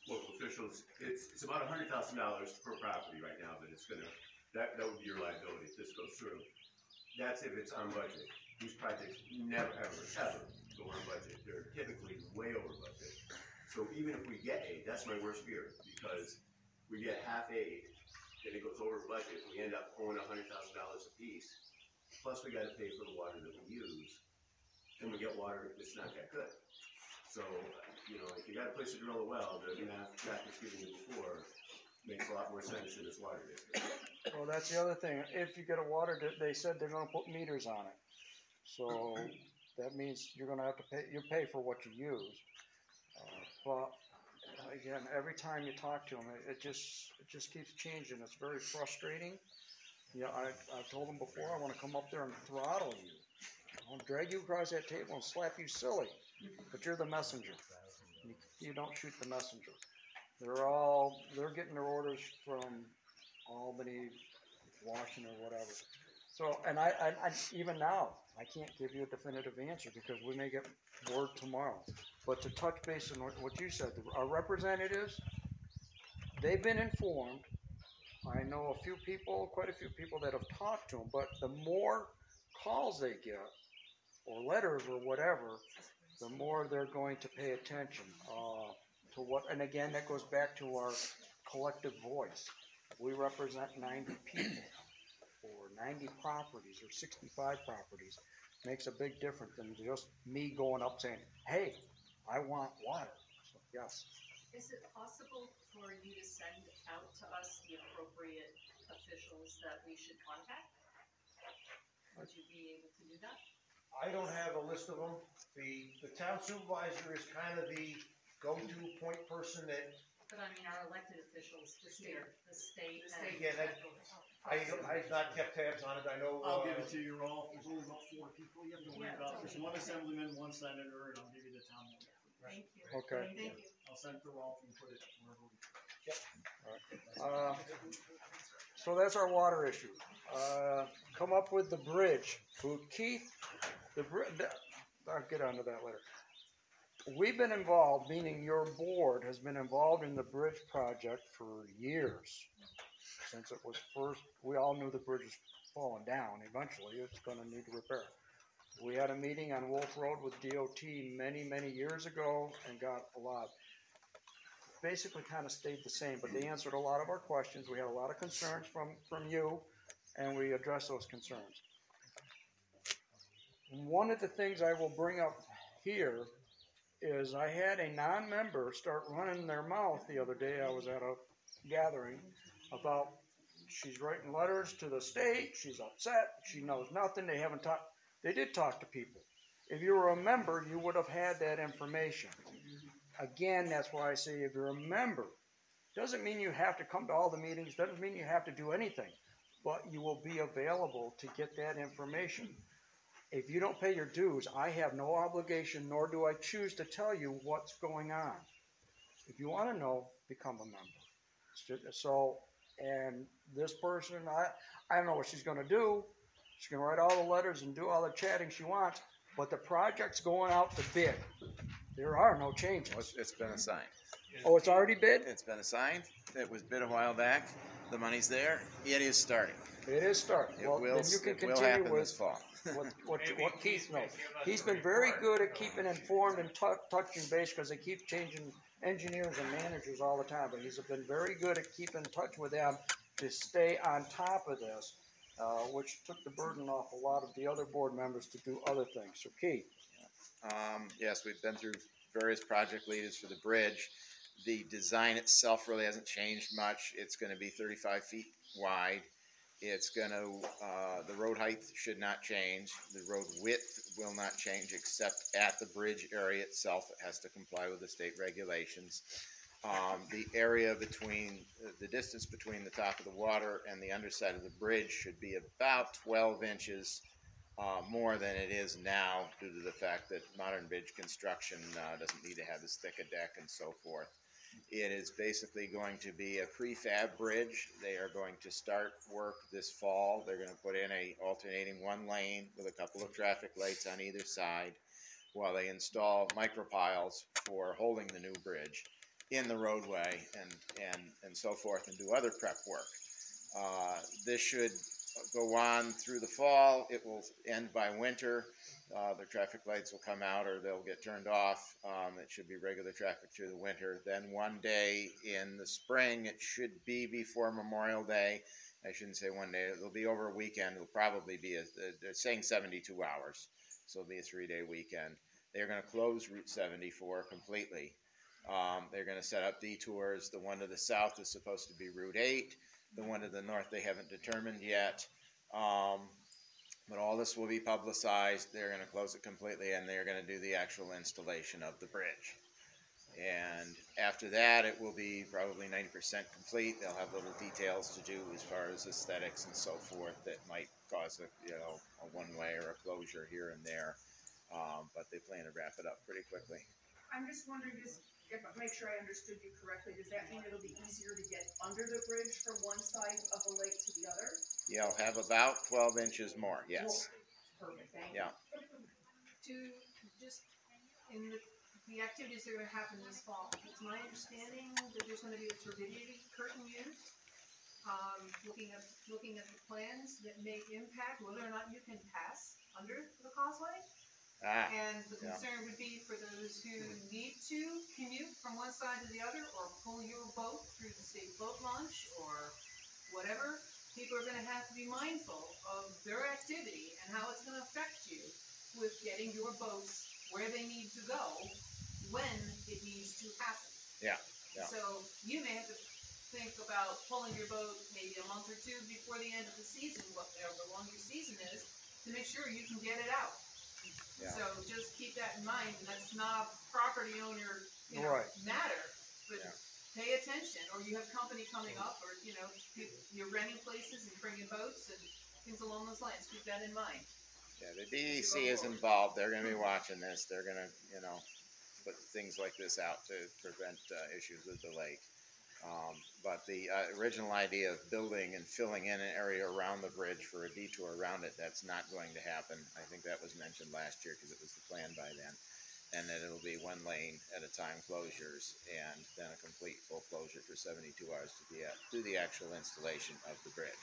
local officials, it's, it's about a hundred thousand dollars per property right now that it's gonna, that, that would be your liability if this goes through. That's if it's on budget. These projects never, ever, ever go on budget. They're typically way over budget. So even if we get aid, that's my worst fear, because we get half aid, then it goes over budget, we end up owing a hundred thousand dollars a piece. Plus we gotta pay for the water that we use, and we get water that's not that good. So, you know, if you got a place to drill a well, the math Jack was giving you before makes a lot more sense in this water district. Well, that's the other thing. If you get a water, di- they said they're gonna put meters on it. So that means you're gonna have to pay, you pay for what you use. Uh, But again, every time you talk to them, it, it just, it just keeps changing. It's very frustrating. Yeah, I, I've told them before, I wanna come up there and throttle you. I'll drag you across that table and slap you silly, but you're the messenger. You, you don't shoot the messenger. They're all, they're getting their orders from Albany, Washington, or whatever. So, and I, I, I, even now, I can't give you a definitive answer because we may get word tomorrow. But to touch base on what, what you said, our representatives, they've been informed. I know a few people, quite a few people that have talked to them, but the more calls they get, or letters or whatever, the more they're going to pay attention uh, to what, and again, that goes back to our collective voice. We represent ninety people, or ninety properties, or sixty-five properties. Makes a big difference than just me going up saying, hey, I want water. So, yes. Is it possible for you to send out to us the appropriate officials that we should contact? Would you be able to do that? I don't have a list of them. The, the town supervisor is kind of the go-to point person that, But I mean, our elected officials, the state, the state. The and state, yeah, that- I, I've not kept tabs on it. I know, I'll uh, give it to you, Rolf. There's only about four people you have to worry Yeah, about. it's There's one assemblyman, one senator, and I'll give you the town manager. Thank you. Okay. Thank you. I'll send it to Rolf and put it wherever we. Uh, so that's our water issue. Uh, come up with the bridge. Who, Keith, the bridge, I'll get onto that later. We've been involved, meaning your board has been involved in the bridge project for years. Since it was first, we all knew the bridge was falling down. Eventually, it's gonna need repair. We had a meeting on Wolf Road with D O T many, many years ago and got a lot. Basically kind of stayed the same, but they answered a lot of our questions. We had a lot of concerns from, from you, and we addressed those concerns. One of the things I will bring up here is I had a non-member start running their mouth the other day. I was at a gathering about she's writing letters to the state, she's upset, she knows nothing, they haven't talked, they did talk to people. If you were a member, you would have had that information. Again, that's why I say if you're a member, doesn't mean you have to come to all the meetings, doesn't mean you have to do anything, but you will be available to get that information. If you don't pay your dues, I have no obligation, nor do I choose to tell you what's going on. If you want to know, become a member. So, and this person, I, I don't know what she's going to do. She's going to write all the letters and do all the chatting she wants, but the project's going out to bid. There are no changes. Well, it's- It's been assigned. Oh, it's already bid? It's been assigned. It was bid a while back. The money's there. It is starting. It is starting. It Well, will, then you can it will continue happen with this fall. what, what, Maybe what Keith Keith knows. may give us He's a been very report. good at keeping informed and tou- touching base because they keep changing engineers and managers all the time. But he's been very good at keeping in touch with them to stay on top of this, uh, which took the burden off a lot of the other board members to do other things. So Keith, Um, yes, we've been through various project leaders for the bridge. The design itself really hasn't changed much. It's gonna be thirty-five feet wide. It's gonna, uh, the road height should not change. The road width will not change except at the bridge area itself. It has to comply with the state regulations. Um, the area between, the distance between the top of the water and the underside of the bridge should be about twelve inches Uh, more than it is now due to the fact that modern bridge construction uh, doesn't need to have as thick a deck and so forth. It is basically going to be a prefab bridge. They are going to start work this fall. They're going to put in a alternating one lane with a couple of traffic lights on either side while they install micropiles for holding the new bridge. in the roadway and, and, and so forth and do other prep work. Uh, this should go on through the fall. It will end by winter. Uh, the traffic lights will come out or they'll get turned off. Um, it should be regular traffic through the winter. Then one day in the spring, it should be before Memorial Day. I shouldn't say one day. It'll be over a weekend. It'll probably be, a, they're saying seventy-two hours. So it'll be a three-day weekend. They're going to close Route seventy-four completely. Um, they're going to set up detours. The one to the south is supposed to be Route eight. The one to the north they haven't determined yet. Um, but all this will be publicized. They're going to close it completely, and they're going to do the actual installation of the bridge. And after that, it will be probably ninety percent complete. They'll have little details to do as far as aesthetics and so forth that might cause a, you know, a one-way or a closure here and there. Um, but they plan to wrap it up pretty quickly. I'm just wondering, just if, make sure I understood you correctly, does that mean it'll be easier to get under the bridge from one side of the lake to the other? You'll have about twelve inches more, yes. Perfect, thank you. Yeah. To just, in the, the activities that are gonna happen this fall, it's my understanding that there's gonna be a turbidity curtain used. Um, looking at, looking at the plans that may impact whether or not you can pass under the causeway. Ah, And the yeah. concern would be for those who need to commute from one side to the other, or pull your boat through the state boat launch, or whatever. People are gonna have to be mindful of their activity and how it's gonna affect you with getting your boats where they need to go when it needs to happen. Yeah, yeah. So you may have to think about pulling your boat maybe a month or two before the end of the season, whatever long your season is, to make sure you can get it out. Yeah. So just keep that in mind, and that's not a property owner, you know, Right. matter, but Yeah. pay attention, or you have company coming up, or, you know, you- you're renting places and bringing boats and things along those lines, keep that in mind. Yeah, the D E C is involved. They're gonna be watching this. They're gonna, you know, put things like this out to prevent uh, issues with the lake. Um, but the uh, original idea of building and filling in an area around the bridge for a detour around it, that's not going to happen. I think that was mentioned last year because it was the plan by then. And that it'll be one lane at a time closures and then a complete full closure for seventy-two hours to the, do the actual installation of the bridge.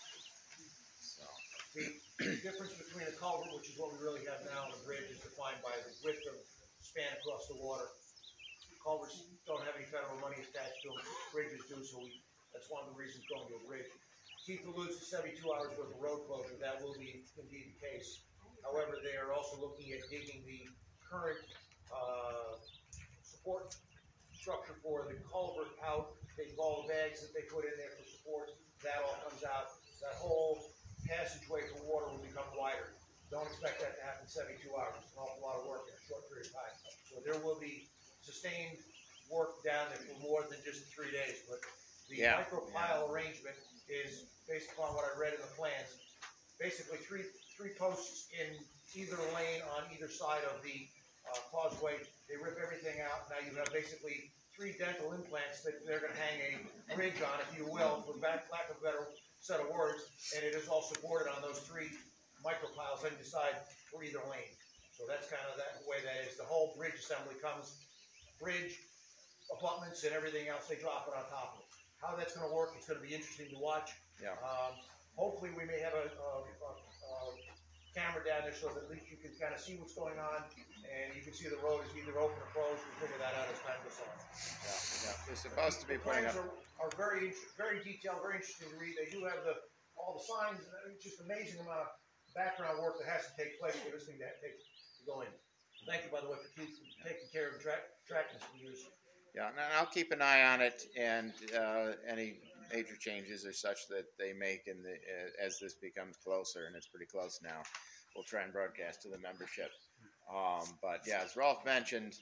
So, The difference between a culvert, which is what we really have now, and a bridge is defined by the width of span across the water. Culverts don't have any federal money attached to them, bridges do, so we, that's one of the reasons going to a bridge. Keith alludes to seventy-two hours worth of road closure, that will be indeed the case. However, they are also looking at digging the current, uh, support structure for the culvert out, taking all the bags that they put in there for support, that all comes out. That whole passageway for water will become wider. Don't expect that to happen in seventy-two hours, it's an awful lot of work in a short period of time. So there will be sustained work down there for more than just three days, but the Yeah, micro pile arrangement is based upon what I read in the plans. Basically, three, three posts in either lane on either side of the, uh, causeway. They rip everything out, now you have basically three dental implants that they're gonna hang a bridge on, if you will, for back, lack of a better set of words, and it is all supported on those three micro piles on either side for either lane. So that's kind of that way that is. The whole bridge assembly comes, bridge, abutments, and everything else, they drop it on top of it. How that's gonna work, it's gonna be interesting to watch. yeah. Um, hopefully, we may have a, a, a, a camera down there so that at least you can kind of see what's going on, and you can see the road is either open or closed. We'll figure that out as time goes on. Yeah, yeah. They're supposed to be The putting plans up. are, are very, int- very detailed, very interesting to read. They do have the, all the signs, and it's just amazing amount of background work that has to take place for this thing to take, to go in. Thank you, by the way, for Keith, for taking care of track, tracking this for years. Yeah, and I'll keep an eye on it and uh, any major changes or such that they make in the uh, as this becomes closer, and it's pretty close now. We'll try and broadcast to the membership. Um, but yeah, as Rolf mentioned,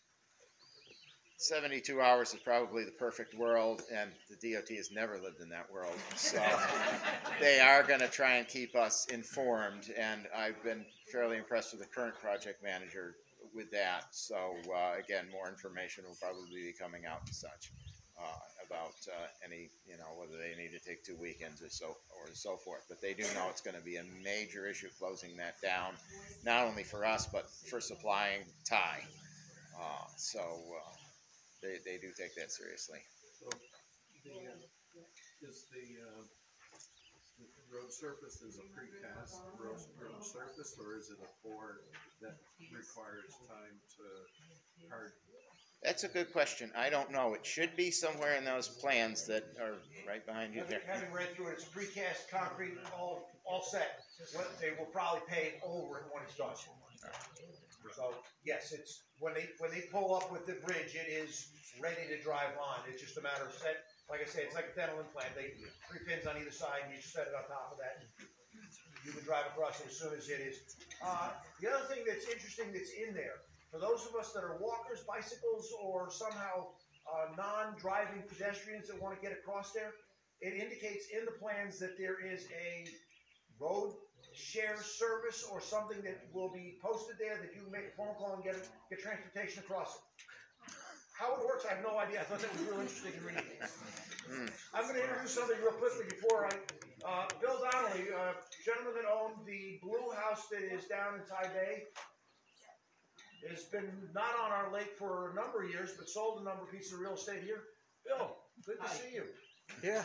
seventy-two hours is probably the perfect world, and the D O T has never lived in that world. So they are going to try and keep us informed, and I've been fairly impressed with the current project manager with that. So uh, again, more information will probably be coming out and such uh, about uh, any, you know, whether they need to take two weekends or so or so forth. But they do know it's going to be a major issue closing that down, not only for us but for supplying Thai. Uh, so. Uh, they, they do take that seriously. So, the, uh, is the, uh, the road surface is a precast road, road surface, or is it a pour that requires time to harden? That's a good question. I don't know. It should be somewhere in those plans that are right behind you Having, there. having read through it, it's precast concrete, all, all set. What they will probably pave over it when it's done. So, yes, it's, when they, when they pull up with the bridge, it is ready to drive on. It's just a matter of set, like I say, it's like a dental implant. They, three pins on either side, and you just set it on top of that. You can drive across it as soon as it is. Uh, the other thing that's interesting that's in there, for those of us that are walkers, bicycles, or somehow uh, non-driving pedestrians that want to get across there, it indicates in the plans that there is a road share service or something that will be posted there that you can make a phone call and get get transportation across it. How it works, I have no idea. I thought that was real interesting in reading it. I'm going to introduce something real quickly before I. Uh, Bill Donnelly, uh, gentleman that owned the blue house that is down in Tai Bay. Has been not on our lake for a number of years, but sold a number of pieces of real estate here. Bill, good to see you. Yeah.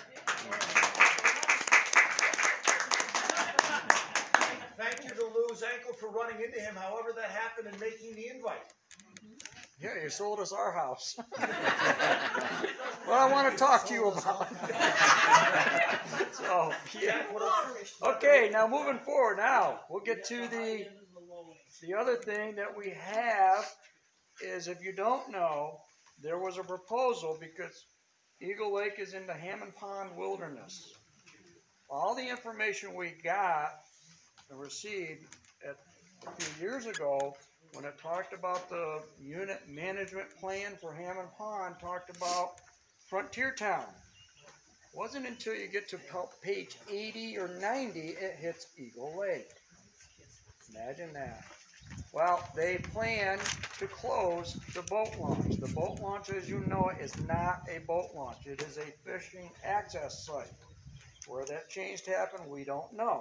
Thank you to Lou Zankel for running into him, however that happened, and making the invite. Yeah, you sold us our house. Well, I want to talk to you about. So, yeah. Okay, now moving forward. Now we'll get to the. The other thing that we have is, if you don't know, there was a proposal because Eagle Lake is in the Hammond Pond Wilderness. All the information we got and received at, a few years ago, when it talked about the unit management plan for Hammond Pond, talked about Frontier Town. It wasn't until you get to page eighty or ninety it hits Eagle Lake. Imagine that. Well, they plan to close the boat launch. The boat launch, as you know, is not a boat launch. It is a fishing access site. Where that changed happened, we don't know.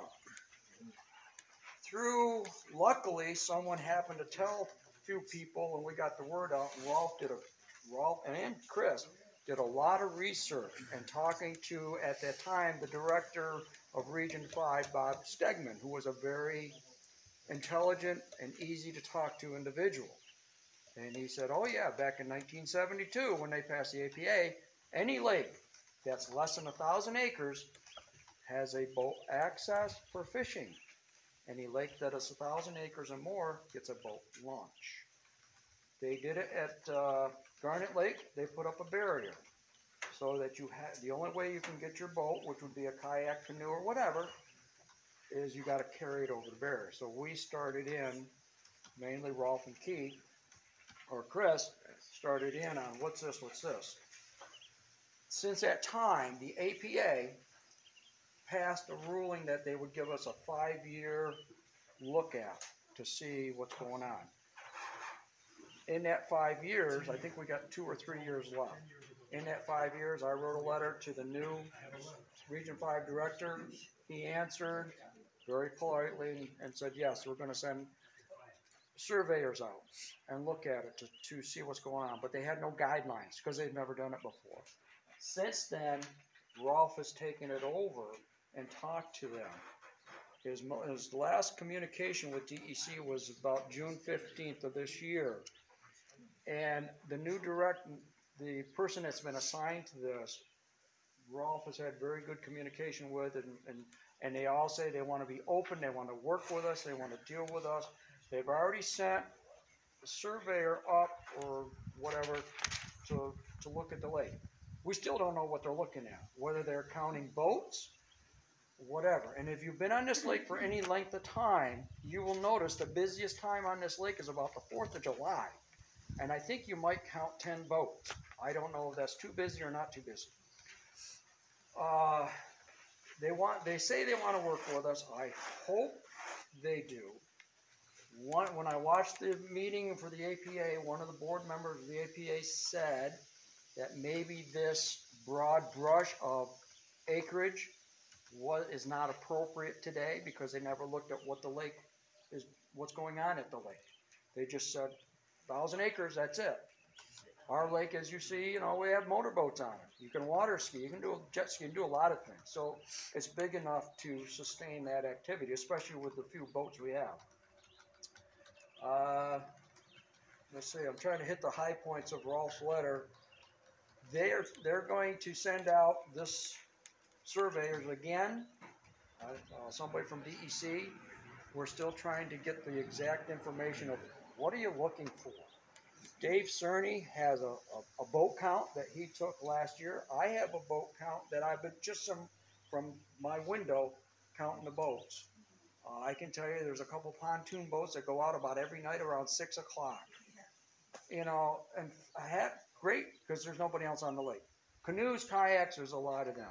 Through, luckily, someone happened to tell a few people, and we got the word out, and Rolf did a, Rolf and Chris did a lot of research and talking to, at that time, the director of Region five, Bob Stegman, who was a very intelligent and easy to talk to individual. And he said, oh yeah, back in nineteen seventy-two, when they passed the A P A, any lake that's less than a thousand acres has a boat access for fishing. Any lake that is a thousand acres or more gets a boat launch. They did it at uh, Garnet Lake. They put up a barrier so that you have, the only way you can get your boat, which would be a kayak, canoe, or whatever, is you got to carry it over the barrier. So we started in, mainly Rolf and Keith, or Chris, started in on what's this, what's this. Since that time, the A P A passed a ruling that they would give us a five-year look at to see what's going on. In that five years, I think we got two or three years left. In that five years, I wrote a letter to the new Region five director. He answered very politely and said, yes, we're going to send surveyors out and look at it to, to see what's going on. But they had no guidelines because they've never done it before. Since then, Rolf has taken it over and talked to them. His, his last communication with D E C was about June fifteenth of this year. And the new direct, the person that's been assigned to this, Rolf has had very good communication with, and, and, and they all say they want to be open, they want to work with us, they want to deal with us. They've already sent a surveyor up or whatever to, to look at the lake. We still don't know what they're looking at, whether they're counting boats, whatever. And if you've been on this lake for any length of time, you will notice the busiest time on this lake is about the fourth of July. And I think you might count ten boats. I don't know if that's too busy or not too busy. Uh, they want. They say they want to work with us. I hope they do. One, when I watched the meeting for the A P A, one of the board members of the A P A said that maybe this broad brush of acreage was, is not appropriate today because they never looked at what the lake is, what's going on at the lake. They just said, thousand acres, that's it. Our lake, as you see, you know, we have motorboats on it. You can water ski, you can do a jet ski, you can do a lot of things. So it's big enough to sustain that activity, especially with the few boats we have. Uh, let's see, I'm trying to hit the high points of Rolf's letter. They're, they're going to send out this surveyors again, uh, uh, somebody from D E C. We're still trying to get the exact information of what are you looking for. Dave Cerny has a, a, a boat count that he took last year. I have a boat count that I've been just some from my window counting the boats. Uh, I can tell you there's a couple pontoon boats that go out about every night around six o'clock. You know, and I had great because there's nobody else on the lake. Canoes, kayaks, there's a lot of them.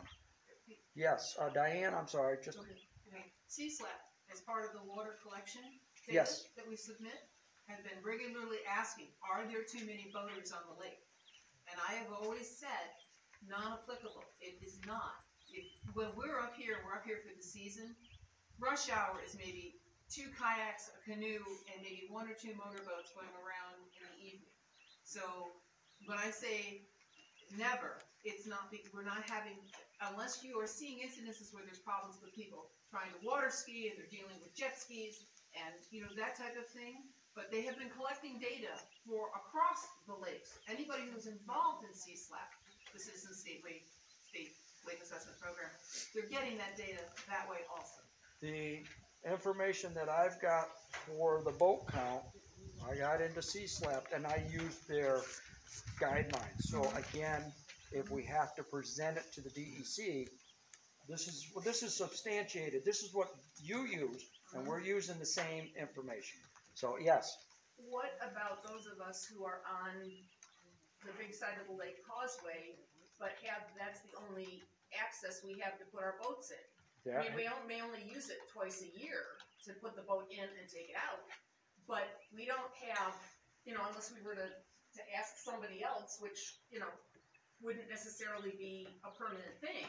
Yes, uh, Diane, I'm sorry. Just Okay. C SLAP, as part of the water collection data Yes. that we submit, have been regularly asking, are there too many boaters on the lake? And I have always said, non-applicable. It is not. If, when we're up here, we're up here for the season. Rush hour is maybe two kayaks, a canoe, and maybe one or two motorboats going around in the evening. So when I say never, it's not, be- we're not having, unless you are seeing incidences where there's problems with people trying to water ski and they're dealing with jet skis and, you know, that type of thing. But they have been collecting data for across the lakes. Anybody who's involved in C SLAP, the Citizen State Lake, State Lake Assessment Program, they're getting that data that way also. the information that I've got for the boat count, I got into C SLAP and I used their guidelines. So again, if we have to present it to the D E C, this is well, this is substantiated. This is what you use, and we're using the same information. So yes, What about those of us who are on the big side of the lake causeway, but have, that's the only access we have to put our boats in? yeah, I mean, we don't, may only use it twice a year to put the boat in and take it out, but we don't have, you know, unless we were to, to ask somebody else, which, you know, wouldn't necessarily be a permanent thing.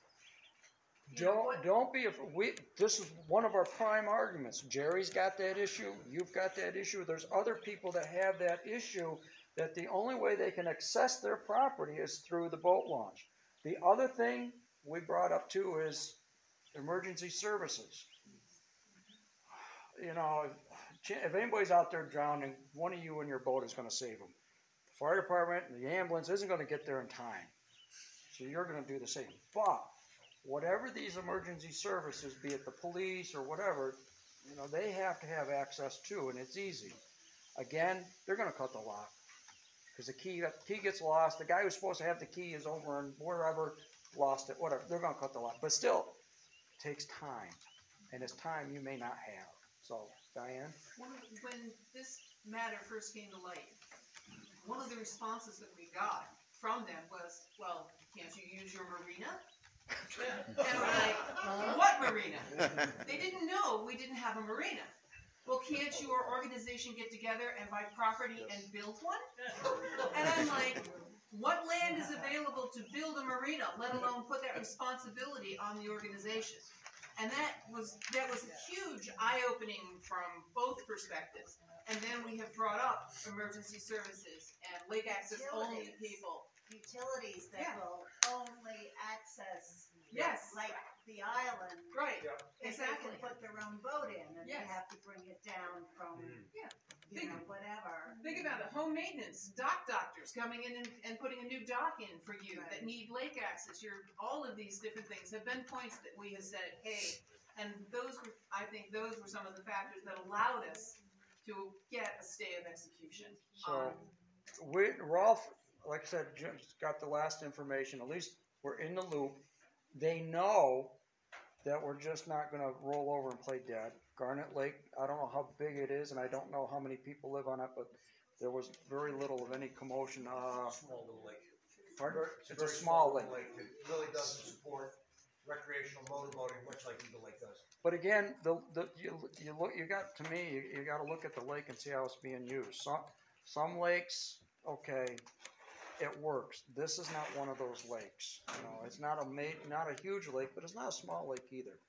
You know, don't what- don't be af- we. This is one of our prime arguments. Jerry's got that issue. You've got that issue. There's other people that have that issue. That the only way they can access their property is through the boat launch. The other thing we brought up too is emergency services. You know, if, if anybody's out there drowning, one of you in your boat is going to save them. The fire department and the ambulance isn't going to get there in time, so you're going to do the same. But whatever these emergency services, be it the police or whatever, you know, they have to have access to, and it's easy. Again, they're going to cut the lock because the key key gets lost. The guy who's supposed to have the key is over and wherever, lost it. Whatever, they're going to cut the lock. But still, it takes time, and it's time you may not have. So, Diane, When, when this matter first came to light, one of the responses that we got from them was, well, can't you use your marina? And we're like, what marina? They didn't know we didn't have a marina. Well, can't your organization get together and buy property and build one? And I'm like, what land is available to build a marina, let alone put that responsibility on the organization? And that was, that was huge eye-opening from both perspectives. And then we have brought up emergency services and lake access only Utilities. people. Utilities that Yeah. will only access, Yes. like the island. Right, Yeah. If exactly. they can put their own boat in, and they Yes. have to bring it down from, Yeah. you Think- know, whatever. Think about it, home maintenance, dock doctors coming in and, and putting a new dock in for you that Right. need lake access. Your, all of these different things have been points that we have said, hey, and those were, I think those were some of the factors that allowed us to get a stay of execution. so we, Rolf, like I said, just got the last information. At least we're in the loop. They know that we're just not going to roll over and play dead. Garnet Lake, I don't know how big it is, and I don't know how many people live on it, but there was very little of any commotion. Uh, Small little lake. pardon? It's a very small lake. It really doesn't support recreational motorboating, much like Eagle Lake does. But again, the, the, you, you look, you got, to me, you, you gotta look at the lake and see how it's being used. Some, some lakes, okay, it works. This is not one of those lakes. You know, it's not a ma- not a huge lake, but it's not a small lake either.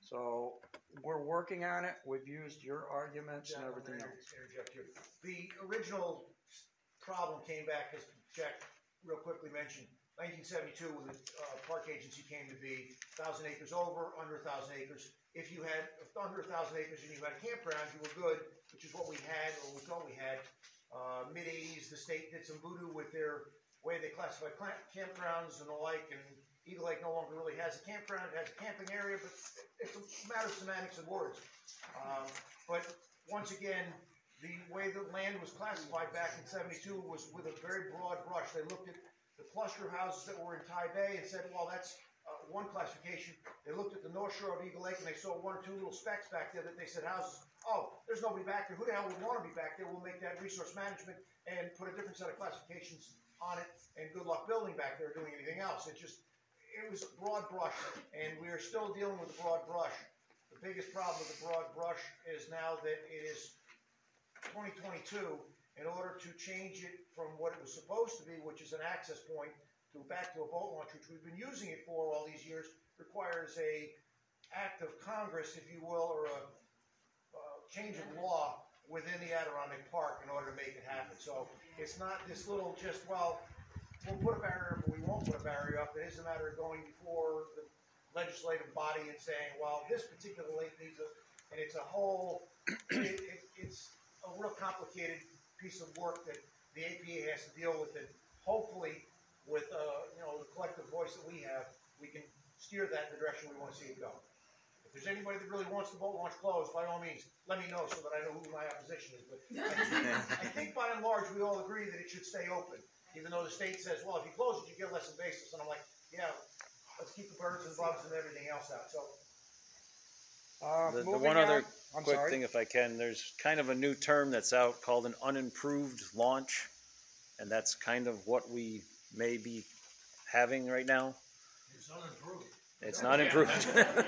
So we're working on it. We've used your arguments and everything Jack, I'm else. gonna interject here. The original problem came back because Jack real quickly mentioned, nineteen seventy-two, when the uh, park agency came to be, thousand acres over, under a thousand acres. If you had under a thousand acres and you had a campground, you were good, which is what we had, or we thought we had. Uh, mid eighties, the state did some voodoo with their way they classify clamp- campgrounds and the like, and Eagle Lake no longer really has a campground. It has a camping area, but it's a matter of semantics and words. Um, but once again, the way the land was classified back in seventy-two was with a very broad brush. They looked at the cluster houses that were in Tai Bay and said, well, that's uh, one classification. They looked at the North Shore of Eagle Lake and they saw one or two little specks back there that they said houses. Oh, there's nobody back there. Who the hell would want to be back there? We'll make that resource management and put a different set of classifications on it, and good luck building back there or doing anything else. It just, it was broad brush, and we are still dealing with the broad brush. The biggest problem with the broad brush is now that it is twenty twenty-two. In order to change it from what it was supposed to be, which is an access point, to back to a boat launch, which we've been using it for all these years, requires a act of Congress, if you will, or a uh, change of law within the Adirondack Park in order to make it happen. So it's not this little just, well, we'll put a barrier up, but we won't put a barrier up. It is a matter of going before the legislative body and saying, well, this particular lake needs a, and it's a whole, it, it, it's a real complicated piece of work that the A P A has to deal with, and hopefully with, uh, you know, the collective voice that we have, we can steer that in the direction we want to see it go. If there's anybody that really wants the boat launch closed, by all means, let me know so that I know who my opposition is. But I think, I think by and large, we all agree that it should stay open, even though the state says, well, if you close it, you get less invasives. And I'm like, yeah, let's keep the birds and bugs and everything else out. So, Uh, The, the moving one other on- I'm quick sorry. thing, if I can, there's kind of a new term that's out called an unimproved launch, and that's kind of what we may be having right now. it's unimproved. It's not improved.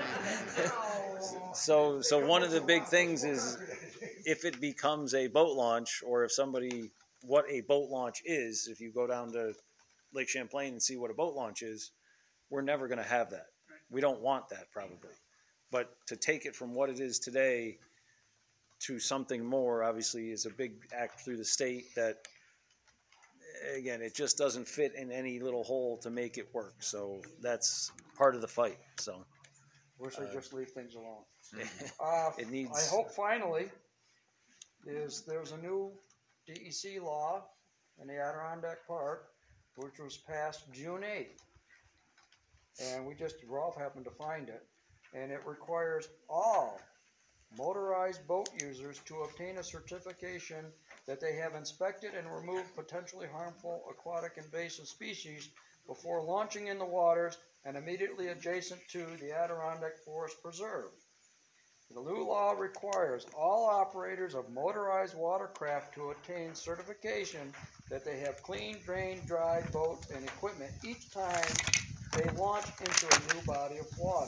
So, so one of the big things is if it becomes a boat launch, or if somebody, what a boat launch is, if you go down to Lake Champlain and see what a boat launch is, we're never gonna have that. We don't want that probably. But to take it from what it is today to something more, obviously, is a big act through the state that, again, it just doesn't fit in any little hole to make it work. So that's part of the fight, so. Wish they uh, just leave things alone. Uh, It needs- I hope finally is there's a new D E C law in the Adirondack Park, which was passed June eighth. And we just, Rolf happened to find it. And it requires all motorized boat users to obtain a certification that they have inspected and removed potentially harmful aquatic invasive species before launching in the waters and immediately adjacent to the Adirondack Forest Preserve. The new law requires all operators of motorized watercraft to obtain certification that they have clean, drained, dry boat and equipment each time they launch into a new body of water.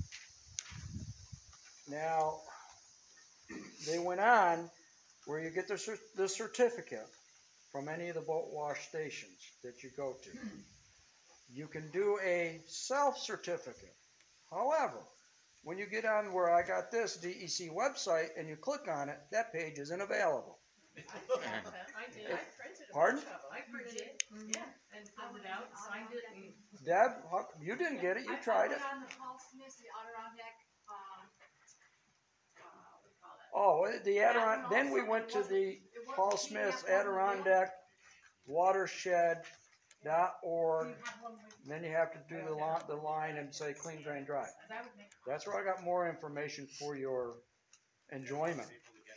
Now, they went on where you get the, cer- the certificate from any of the boat wash stations that you go to. You can do a self-certificate. However, when you get on where I got this D E C website and you click on it, that page isn't available. I did, I printed a Pardon? bunch of them. I printed it, yeah, and filled it out, signed it, and. Deb, how- you didn't get it, you tried it. I found it on the Paul Smith, the Adirondack, um, uh, what do you call that? Oh, the Adirondack, then we went to the Paul Smith Adirondack Watershed dot org. Then you have to do the line, the line and say clean, drain, dry. That's where I got more information for your enjoyment.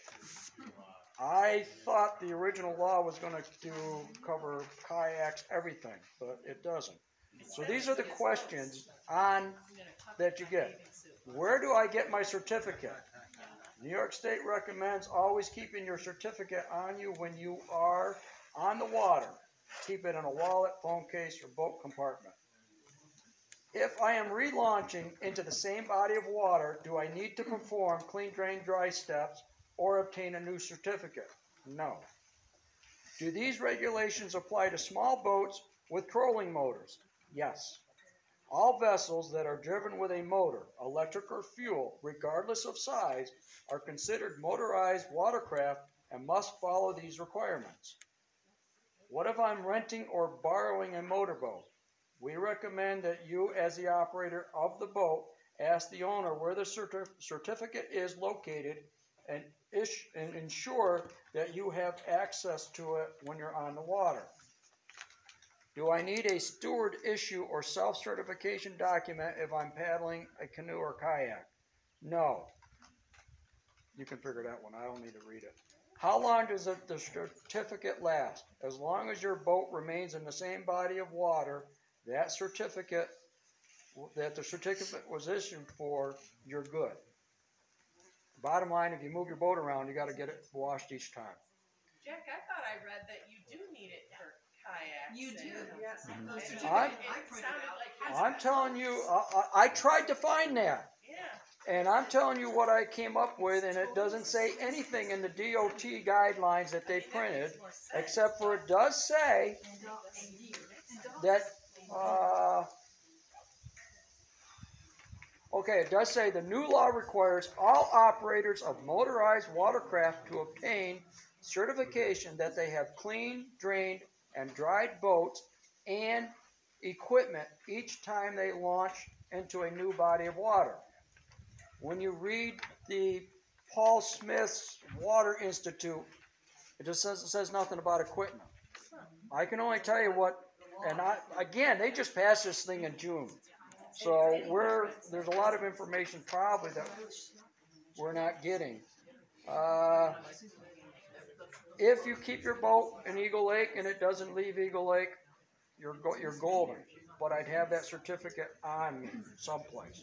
I thought the original law was gonna do, cover kayaks, everything, but it doesn't. So these are the questions on, that you get. Where do I get my certificate? New York State recommends always keeping your certificate on you when you are on the water. Keep it in a wallet, phone case, or boat compartment. If I am relaunching into the same body of water, do I need to perform clean, drain, dry steps or obtain a new certificate? No. Do these regulations apply to small boats with trolling motors? Yes. All vessels that are driven with a motor, electric or fuel, regardless of size, are considered motorized watercraft and must follow these requirements. What if I'm renting or borrowing a motorboat? We recommend that you, as the operator of the boat, ask the owner where the certi- certificate is located and, ish- and ensure that you have access to it when you're on the water. Do I need a steward issue or self-certification document if I'm paddling a canoe or kayak? No. You can figure that one. I don't need to read it. How long does the, the certificate last? As long as your boat remains in the same body of water, that certificate, that the certificate was issued for, you're good. Bottom line, if you move your boat around, you got to get it washed each time. Jack, I thought I read that you do need it for kayaks. You do, and- yes. and Those certificate- I'm- It sounded like. I'm telling you, I, I, I tried to find that. Yeah. And I'm telling you what I came up with, and it doesn't say anything in the D O T guidelines that they printed, except for it does say that, uh, okay, it does say the new law requires all operators of motorized watercraft to obtain certification that they have cleaned, drained, and dried boats and equipment each time they launch into a new body of water. When you read the Paul Smith's Water Institute, it just says, it says nothing about equipment. I can only tell you what, and I, again, they just passed this thing in June. So we're, there's a lot of information probably that we're not getting. Uh, if you keep your boat in Eagle Lake and it doesn't leave Eagle Lake, you're, go, you're golden. But I'd have that certificate on me someplace.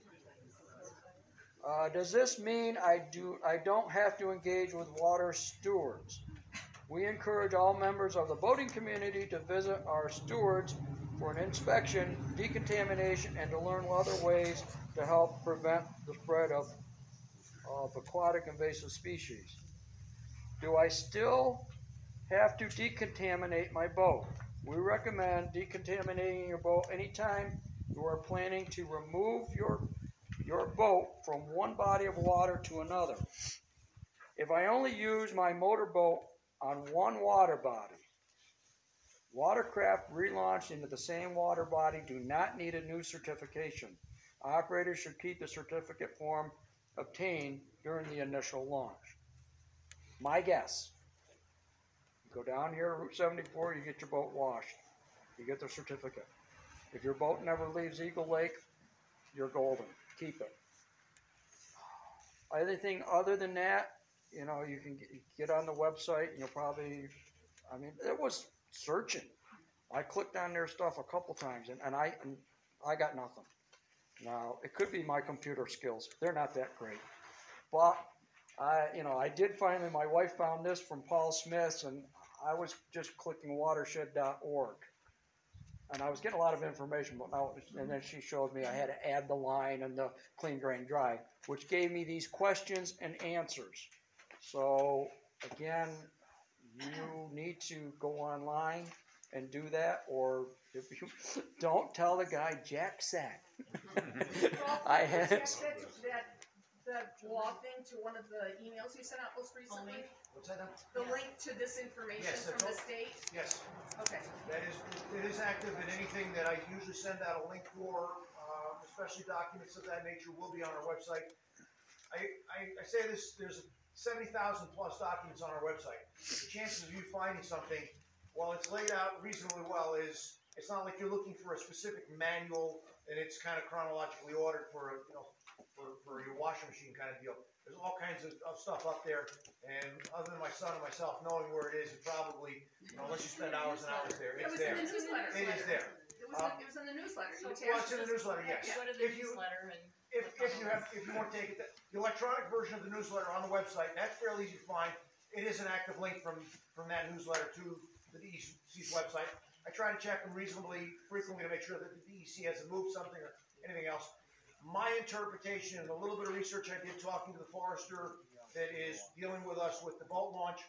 Uh, does this mean I do I don't have to engage with water stewards? We encourage all members of the boating community to visit our stewards for an inspection, decontamination, and to learn other ways to help prevent the spread of, of aquatic invasive species. Do I still have to decontaminate my boat? We recommend decontaminating your boat anytime you are planning to remove your your boat from one body of water to another. If I only use my motorboat on one water body, watercraft relaunched into the same water body do not need a new certification. Operators should keep the certificate form obtained during the initial launch. My guess, you go down here to Route seventy-four, you get your boat washed, you get the certificate. If your boat never leaves Eagle Lake, you're golden. Keep it. Anything other than that, you know, you can get on the website and you'll probably, I mean, it was searching. I clicked on their stuff a couple times and, and I and I got nothing. Now, it could be my computer skills. They're not that great. But, I, you know, I did finally, my wife found this from Paul Smith's and I was just clicking watershed dot org. And I was getting a lot of information, but now, and then she showed me I had to add the line and the clean, drain, dry, which gave me these questions and answers. So, again, you need to go online and do that, or if you don't, tell the guy Jack said. I had. Jack, that, that, that law thing to one of the emails you sent out most recently? What's that now? The link to this information Yes, from that's the all- state? Yes. Okay. That is, it is active, and anything that I usually send out a link for, uh, especially documents of that nature, will be on our website. I, I, I say this, there's seventy thousand plus documents on our website. The chances of you finding something, while it's laid out reasonably well, is, it's not like you're looking for a specific manual and it's kind of chronologically ordered for, a, you know, for, for your washing machine kind of deal. There's all kinds of, of stuff up there, and other than my son and myself knowing where it is, it probably, you know, unless you spend hours and hours there, It it's was in there. the newsletter. It is there. It was, Um, it was in the newsletter. You Well, attached it's in the this- newsletter, yes. Yeah. Go to the If you- newsletter and. If, if you have, if you want to take it, the electronic version of the newsletter on the website, that's fairly easy to find. It is an active link from, from that newsletter to the D E C's website. I try to check them reasonably frequently to make sure that the D E C hasn't moved something or anything else. My interpretation and a little bit of research I did talking to the forester that is dealing with us with the boat launch,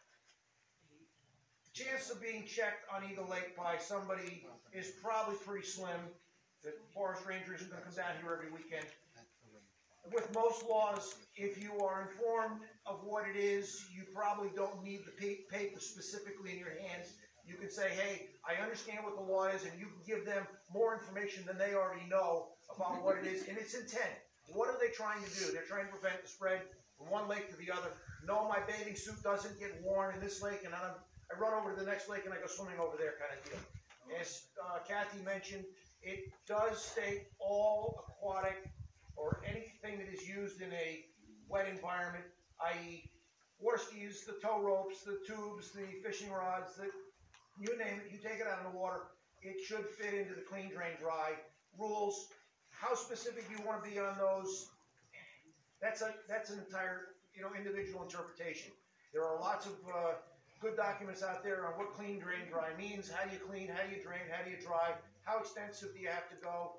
the chance of being checked on Eagle Lake by somebody is probably pretty slim. The forest ranger isn't going to come down here every weekend. With most laws, if you are informed of what it is, you probably don't need the pa- paper specifically in your hands you can say, hey, I understand what the law is, and you can give them more information than they already know about what it is and its intent. What are they trying to do? They're trying to prevent the spread from one lake to the other. No, my bathing suit doesn't get worn in this lake, and I'm, I run over to the next lake and I go swimming over there, kind of deal. As uh, Kathy mentioned, it does state all aquatic or anything that is used in a wet environment, that is water skis, the tow ropes, the tubes, the fishing rods, the, you name it, you take it out of the water, it should fit into the clean, drain, dry rules. How specific you want to be on those, that's a that's an entire you know individual interpretation. There are lots of uh, good documents out there on what clean, drain, dry means. How do you clean? How do you drain? How do you dry? How extensive do you have to go?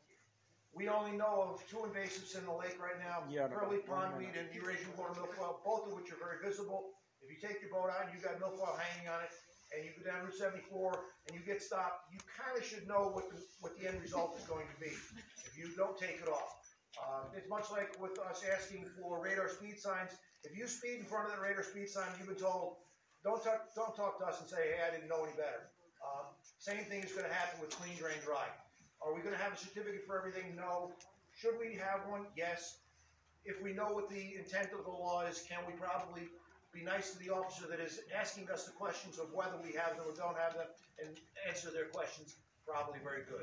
We only know of two invasives in the lake right now, Yeah, curly no, pondweed and Eurasian water milfoil, both of which are very visible. If you take your boat out and you've got milfoil hanging on it, and you go down Route seventy-four and you get stopped, you kind of should know what the, what the end result is going to be if you don't take it off. Uh, it's much like with us asking for radar speed signs. If you speed in front of the radar speed sign, you've been told, don't talk, don't talk to us and say, hey, I didn't know any better. Um, same thing is going to happen with clean, drain, dry. Are we going to have a certificate for everything? No. Should we have one? Yes. If we know what the intent of the law is, can we probably be nice to the officer that is asking us the questions of whether we have them or don't have them and answer their questions? Probably very good.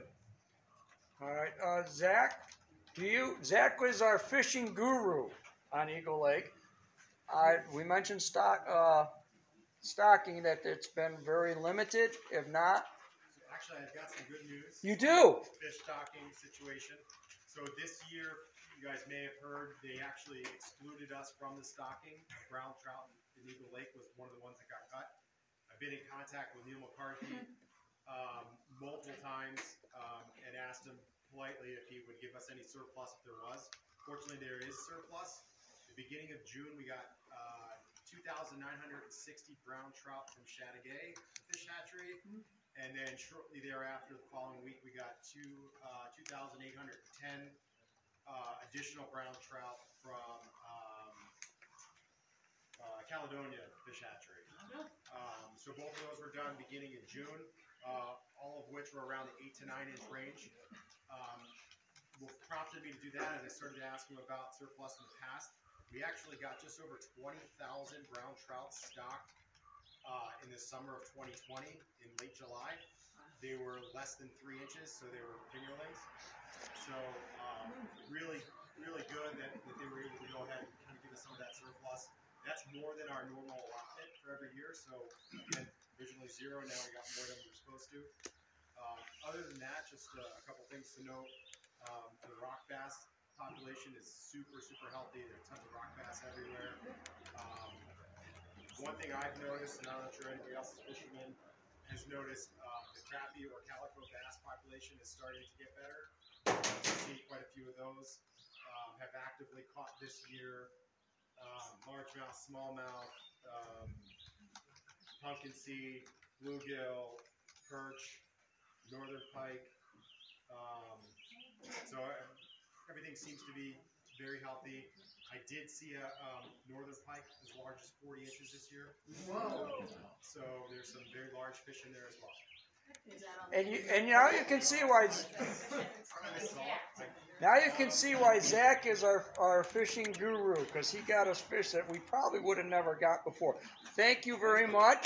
All right, uh, Zach, do you, Zach was our fishing guru on Eagle Lake. I, we mentioned stock, uh, stocking, that it's been very limited, if not. Actually, I've got some good news. You do? Fish stocking situation. So this year, you guys may have heard, they actually excluded us from the stocking. Brown trout in Eagle Lake was one of the ones that got cut. I've been in contact with Neil McCarthy um, multiple times um, and asked him politely if he would give us any surplus if there was. Fortunately, there is surplus. The beginning of June, we got uh, two thousand nine hundred sixty brown trout from Chateauguay Fish Hatchery. And then shortly thereafter, the following week, we got two, uh, two thousand eight hundred ten uh, additional brown trout from um, uh, Caledonia Fish Hatchery. Um, so both of those were done beginning in June, uh, all of which were around the eight to nine inch range. Um, what prompted me to do that is I started to ask him about surplus in the past. We actually got just over twenty thousand brown trout stocked Uh, in the summer of twenty twenty, in late July. They were less than three inches, so they were fingerlings. So um, really, really good that, that they were able to go ahead and kind of give us some of that surplus. That's more than our normal allotment for every year. So again, originally zero, now we got more than we were supposed to. Um, other than that, just uh, a couple things to note. Um, the rock bass population is super, super healthy. There are tons of rock bass everywhere. Um, One thing I've noticed, and I'm not sure anybody else is fishing in, has noticed uh, the crappie or calico bass population is starting to get better. I see quite a few of those. Um, have actively caught this year um, largemouth, smallmouth, um, pumpkin seed, bluegill, perch, northern pike. Um, so uh, everything seems to be very healthy. I did see a um, northern pike as large as forty inches this year. Whoa. So there's some very large fish in there as well. And you, and now you can see why. Now you can see why Zach is our, our fishing guru, because he got us fish that we probably would have never got before. Thank you very much.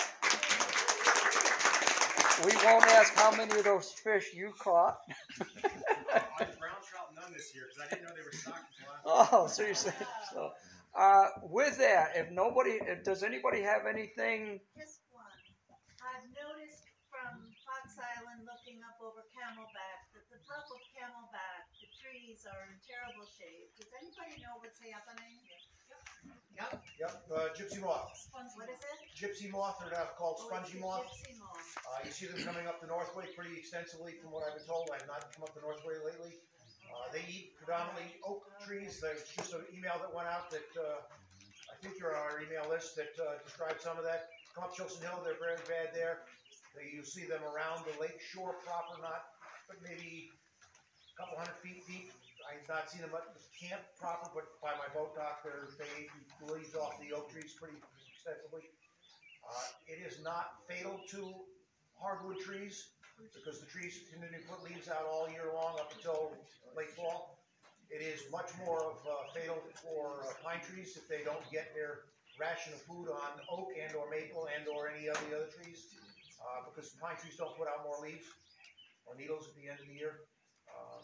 We won't ask how many of those fish you caught. I brown trout none this year because I didn't know they were stocked until last Oh, so you're saying so. Uh, with that, if nobody, if, does anybody have anything? Just one. I've noticed from Fox Island looking up over Camelback that the top of Camelback, the trees are in terrible shape. Does anybody know what's happening? Yep. Yep. Uh, gypsy moth. What is it? Gypsy moth, they're now called Oh, it's spongy the moth. Gypsy moth. Uh, you see them coming up the Northway pretty extensively from what I've been told. I've not come up the Northway lately. Uh, they eat predominantly oak trees. There's just an email that went out that uh, I think you're on our email list that uh, describes some of that. Come up Chilson Hill, they're very bad there. They, you see them around the lake shore proper, not but maybe a couple hundred feet deep. I've not seen them at the camp proper, but by my boat dock, they're, they eat leaves off the oak trees pretty extensively. Uh, it is not fatal to hardwood trees, because the trees continue to put leaves out all year long up until late fall. It is much more of uh, fatal for uh, pine trees if they don't get their ration of food on oak and or maple and or any of the other trees, uh, because pine trees don't put out more leaves or needles at the end of the year. Um,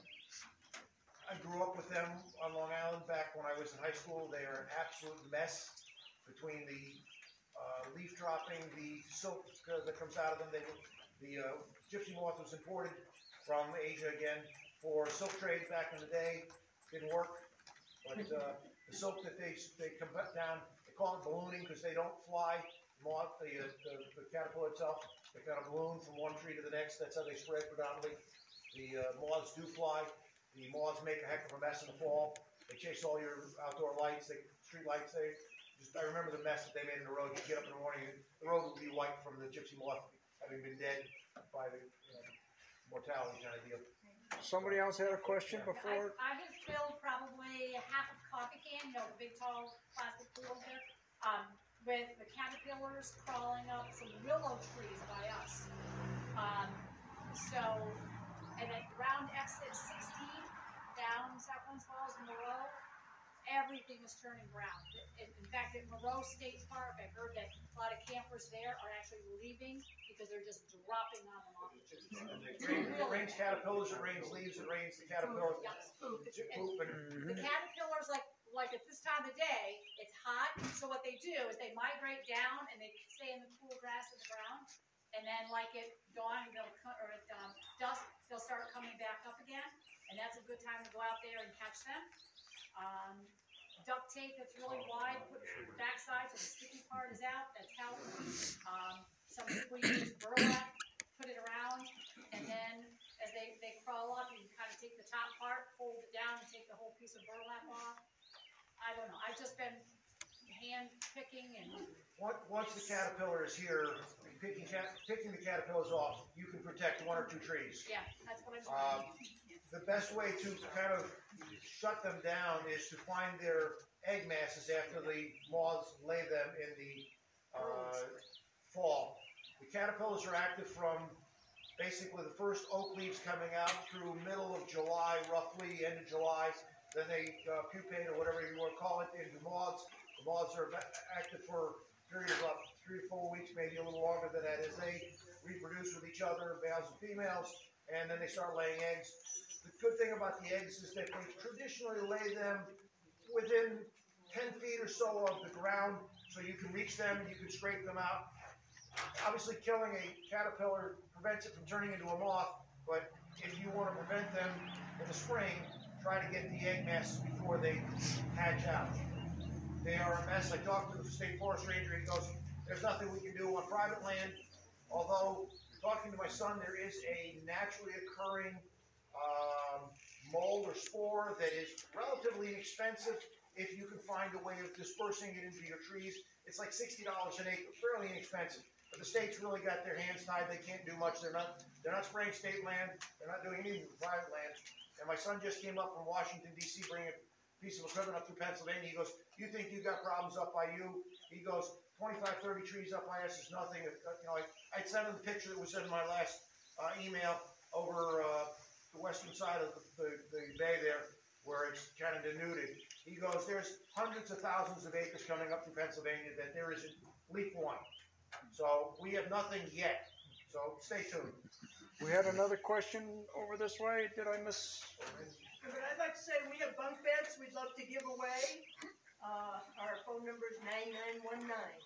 I grew up with them on Long Island back when I was in high school. They are an absolute mess between the uh, leaf dropping, the silk uh, that comes out of them. They, the uh, gypsy moth was imported from Asia again for silk trade back in the day. Didn't work, but uh, the silk that they they come back down, they call it ballooning because they don't fly. Moth, the, uh, the the caterpillar itself, they kind of balloon from one tree to the next. That's how they spread predominantly. The uh, moths do fly. The moths make a heck of a mess in the fall. They chase all your outdoor lights, they street lights. They just I remember the mess that they made in the road. You get up in the morning, the road would be white from the gypsy moth having been dead by the you know, mortality kind of deal. Somebody else had a question I, before? I have filled probably half a coffee can, you know, the big tall plastic pool there, um, with the caterpillars crawling up some willow trees by us. Um, so, and then around exit sixteen, down Southlands Falls, Moreau, everything is turning brown. In, in fact, at Moreau State Park, I heard that a lot of campers there are actually leaving because they're just dropping on them off the trees. It rains, it rains caterpillars, it rains leaves, it rains the caterpillar. Yeah, poop. It's poop and The caterpillars, like like at this time of day, it's hot. So what they do is they migrate down and they stay in the cool grass of the ground. And then, like at dawn, they'll co- or at um, dusk, they'll start coming back up again. And that's a good time to go out there and catch them. Um, duct tape that's really wide, put the backside so the sticky part is out. That's helped. Um, some people use burlap, put it around, and then as they, they crawl up, you can kind of take the top part, fold it down, and take the whole piece of burlap off. I don't know. I've just been hand picking and. Once, once the caterpillar is here, picking, cat, picking the caterpillars off, you can protect one or two trees. Yeah, that's what I'm Um, doing. the best way to kind of shut them down is to find their egg masses after the moths lay them in the uh, fall. The caterpillars are active from basically the first oak leaves coming out through middle of July, roughly end of July. Then they uh, pupate or whatever you want to call it into moths. The moths are active for a period of about three to four weeks, maybe a little longer than that, as they reproduce with each other, males and females, and then they start laying eggs. The good thing about the eggs is that they traditionally lay them within ten feet or so of the ground, so you can reach them and you can scrape them out. Obviously, killing a caterpillar prevents it from turning into a moth, but if you want to prevent them in the spring, try to get the egg masses before they hatch out. They are a mess. I talked to the state forest ranger. He goes, "There's nothing we can do on private land." Although, talking to my son, there is a naturally occurring um, mold or spore that is relatively inexpensive if you can find a way of dispersing it into your trees. It's like sixty dollars an acre, fairly inexpensive. But the state's really got their hands tied. They can't do much. They're not. They're not spraying state land. They're not doing anything with private land. And my son just came up from Washington D C, bringing a piece of equipment up through Pennsylvania. He goes, "You think you got problems up by you?" He goes, twenty-five, thirty trees up by us is nothing. Uh, you know, I I sent him the picture that was in my last uh, email over uh, the western side of the, the, the bay there, where it's kind of denuded. He goes, "There's hundreds of thousands of acres coming up through Pennsylvania that there isn't leaf one." So we have nothing yet. So stay tuned. We had another question over this way. Did I miss? But I'd like to say we have bunk beds we'd love to give away. Uh, our phone number is nine nine one nine.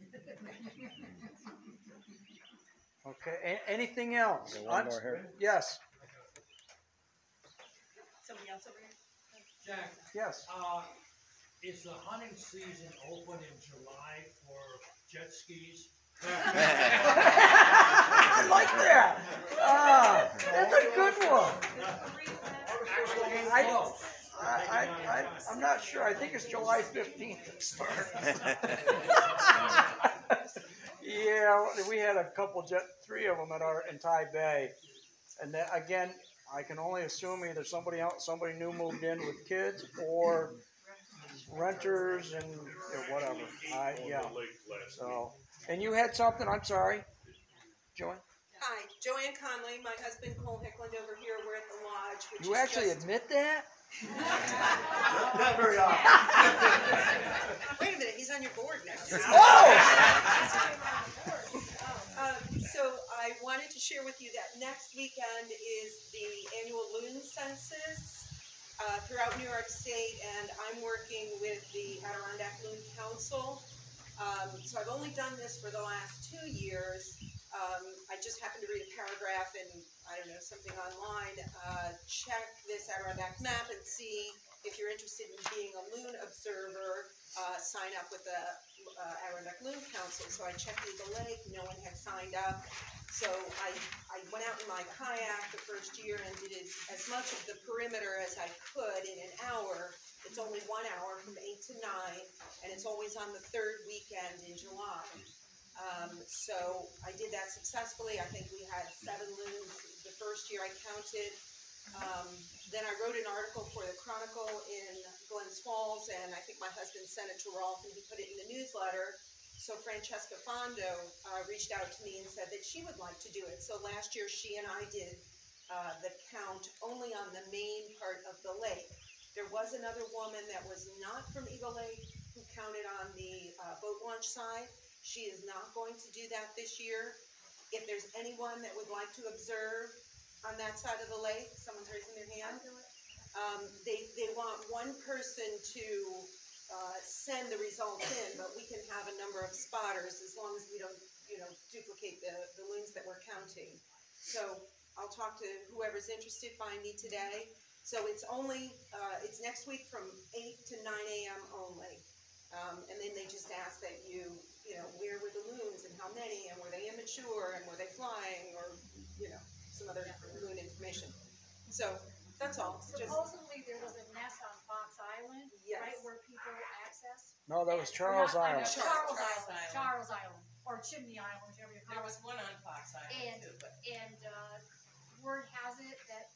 Okay. A- anything else? Okay, one Un- more here. Yes. Somebody else over here? Jack, Yes. uh, is the hunting season open in July for jet skis? I like that. Ah, that's a good one. I, I, I, I'm not sure. I think it's July fifteenth to start. Yeah, we had a couple, jet, three of them at our in Thai Bay, and then again, I can only assume either somebody else, somebody new moved in with kids, or renters and you know, whatever. I yeah. So, and you had something. I'm sorry, Joanne. Uh, Hi, Joanne Conley, my husband Cole Hickland over here, we're at the lodge, which You is actually just... admit that? Not very often. Wait a minute, he's on your board now. Uh, so I wanted to share with you that next weekend is the annual loon census uh, throughout New York State, and I'm working with the Adirondack Loon Council. Um, so I've only done this for the last two years. Um, I just happened to read a paragraph in, I don't know, something online. Uh, check this Adirondack map and see if you're interested in being a loon observer. Uh, sign up with the uh, Adirondack Loon Council. So I checked Eagle Lake. No one had signed up. So I, I went out in my kayak the first year and did it as much of the perimeter as I could in an hour. It's only one hour from eight to nine, and it's always on the third weekend in July. Um, so I did that successfully. I think we had seven loons the first year I counted. Um, then I wrote an article for the Chronicle in Glens Falls, and I think my husband sent it to Rolf, and he put it in the newsletter. So Francesca Fondo uh, reached out to me and said that she would like to do it. So last year she and I did uh, the count only on the main part of the lake. There was another woman that was not from Eagle Lake who counted on the uh, boat launch side. She is not going to do that this year. If there's anyone that would like to observe on that side of the lake, someone's raising their hand. Um, they, they want one person to uh, send the results in, but we can have a number of spotters as long as we don't, you know, duplicate the, the loons that we're counting. So I'll talk to whoever's interested, find me today. So it's only, uh, it's next week from eight to nine A M only. Um, and then they just ask that you, you know, where were the loons and how many, and were they immature, and were they flying, or, you know, some other loon information. So that's all. Just, Supposedly there was a nest on Fox Island, Yes. right, where people access? No, that was Or Charles not- I know, Island. Charles Charles Island, Island. Charles Island, or Chimney Island, whichever you There call it. was one on Fox And, Island too, but and, uh, word has it that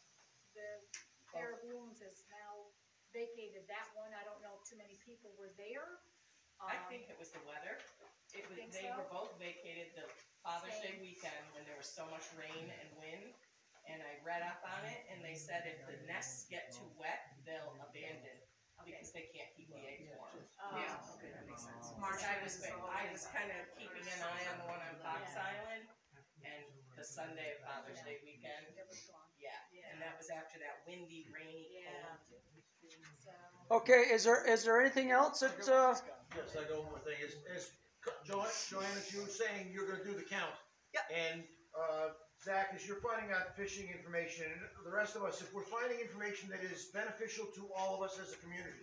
the pair of loons has now vacated that one. I don't know if too many people were there. I Um, think it was the weather. It was, Think they so? were both vacated the Father's Day Same. weekend when there was so much rain and wind. And I read up on it, and they said if the nests get too wet, they'll abandon because they can't keep the eggs warm. Oh, Yeah, okay, that makes sense. March, I was, I was kind of keeping an eye on the one on Fox Yeah. Island, and the Sunday of Father's Day weekend. It was gone. Yeah, and that was after that windy, rainy, Yeah. cold. So. Okay, is there, is there anything else that, uh, Yes, I know one more thing, is, is Jo- Joanne, as you were saying, you're gonna do the count. Yep. And, uh, Zach, as you're finding out fishing information, and the rest of us, if we're finding information that is beneficial to all of us as a community,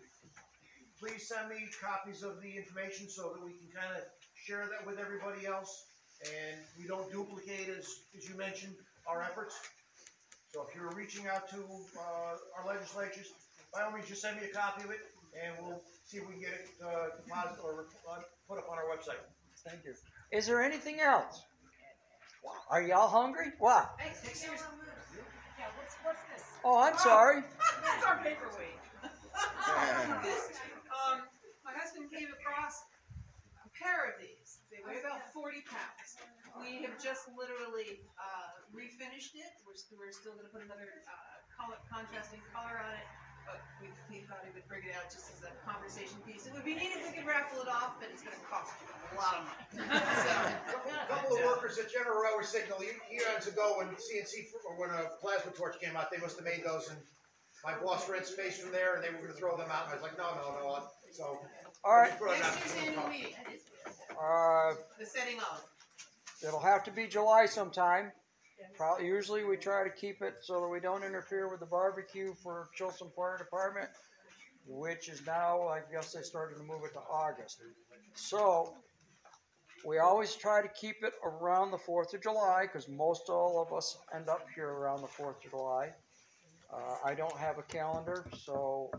please send me copies of the information so that we can kind of share that with everybody else, and we don't duplicate, as, as you mentioned, our efforts. So if you're reaching out to, uh, our legislatures, by all means, just send me a copy of it, and we'll see if we can get it, uh, deposited or, uh, put up on our website. thank you. Is there anything else? Are y'all hungry? What? Hey, seriously. Yeah, what's, what's this? Oh, I'm sorry. That's our paperweight. This, um, my husband came across a pair of these. They weigh about forty pounds. We have just literally, uh, refinished it. We're, st- we're still gonna put another, uh, color, contrasting color on it. But we, we thought we would bring it out just as a conversation piece. It would be neat if we could raffle it off, but it's gonna cost you a lot of money. Couple, couple of workers at General Railway Signal eons ago when C N C, or when a plasma torch came out, they must have made those, and my boss rent space from there, and they were gonna throw them out, and I was like, no, no, no, so. All right. just put it out. Next year's annual meeting, Uh, the setting of. it'll have to be July sometime. Probably, usually we try to keep it so that we don't interfere with the barbecue for Chilson Fire Department, which is now, I guess they started to move it to August. So, we always try to keep it around the fourth of July, because most all of us end up here around the fourth of July. Uh, I don't have a calendar, so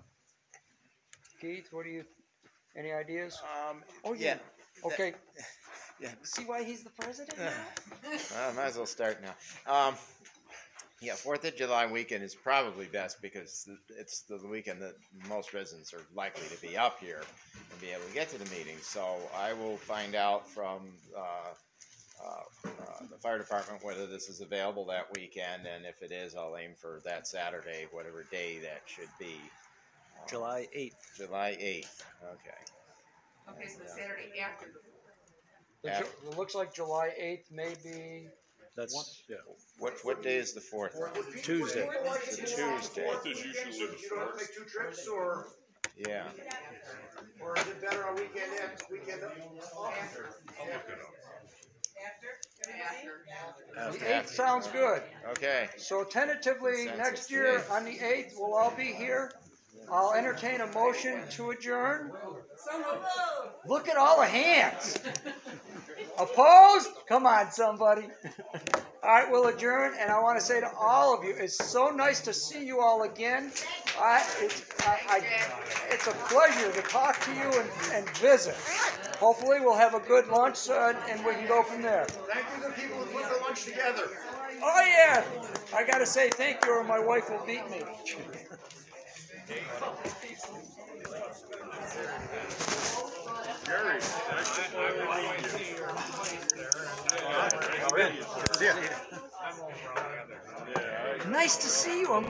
Keith, what do you, any ideas? Um, Oh, yeah. Okay. Yeah. See why he's the president now? Well, might as well start now. Um, yeah, Fourth of July weekend is probably best because it's the weekend that most residents are likely to be up here and be able to get to the meeting. So I will find out from uh, uh, uh, the fire department whether this is available that weekend, and if it is, I'll aim for that Saturday, whatever day that should be. July eighth. July eighth, okay. Okay, so the Saturday after the The Ju- It looks like July eighth may be. That's, yeah. What, what day is the fourth? Tuesday. The Tuesday. Fourth is usually the You don't have to make first. two trips, or, Yeah. or is it better on weekend after, weekend off? after. I'll look it up. After. The eighth sounds good. Okay. So tentatively, Census next year day. on the eighth, we'll all be here. I'll entertain a motion to adjourn. So moved. Look at all the hands. Opposed? Come on, somebody. All right, we'll adjourn, and I want to say to all of you, it's so nice to see you all again. I, it's, I, I, it's a pleasure to talk to you and, and visit. Hopefully, we'll have a good lunch, uh, and we can go from there. Thank you to the people who put the lunch together. Oh yeah, I got to say thank you, or my wife will beat me. Gary, Nice to see you. I'm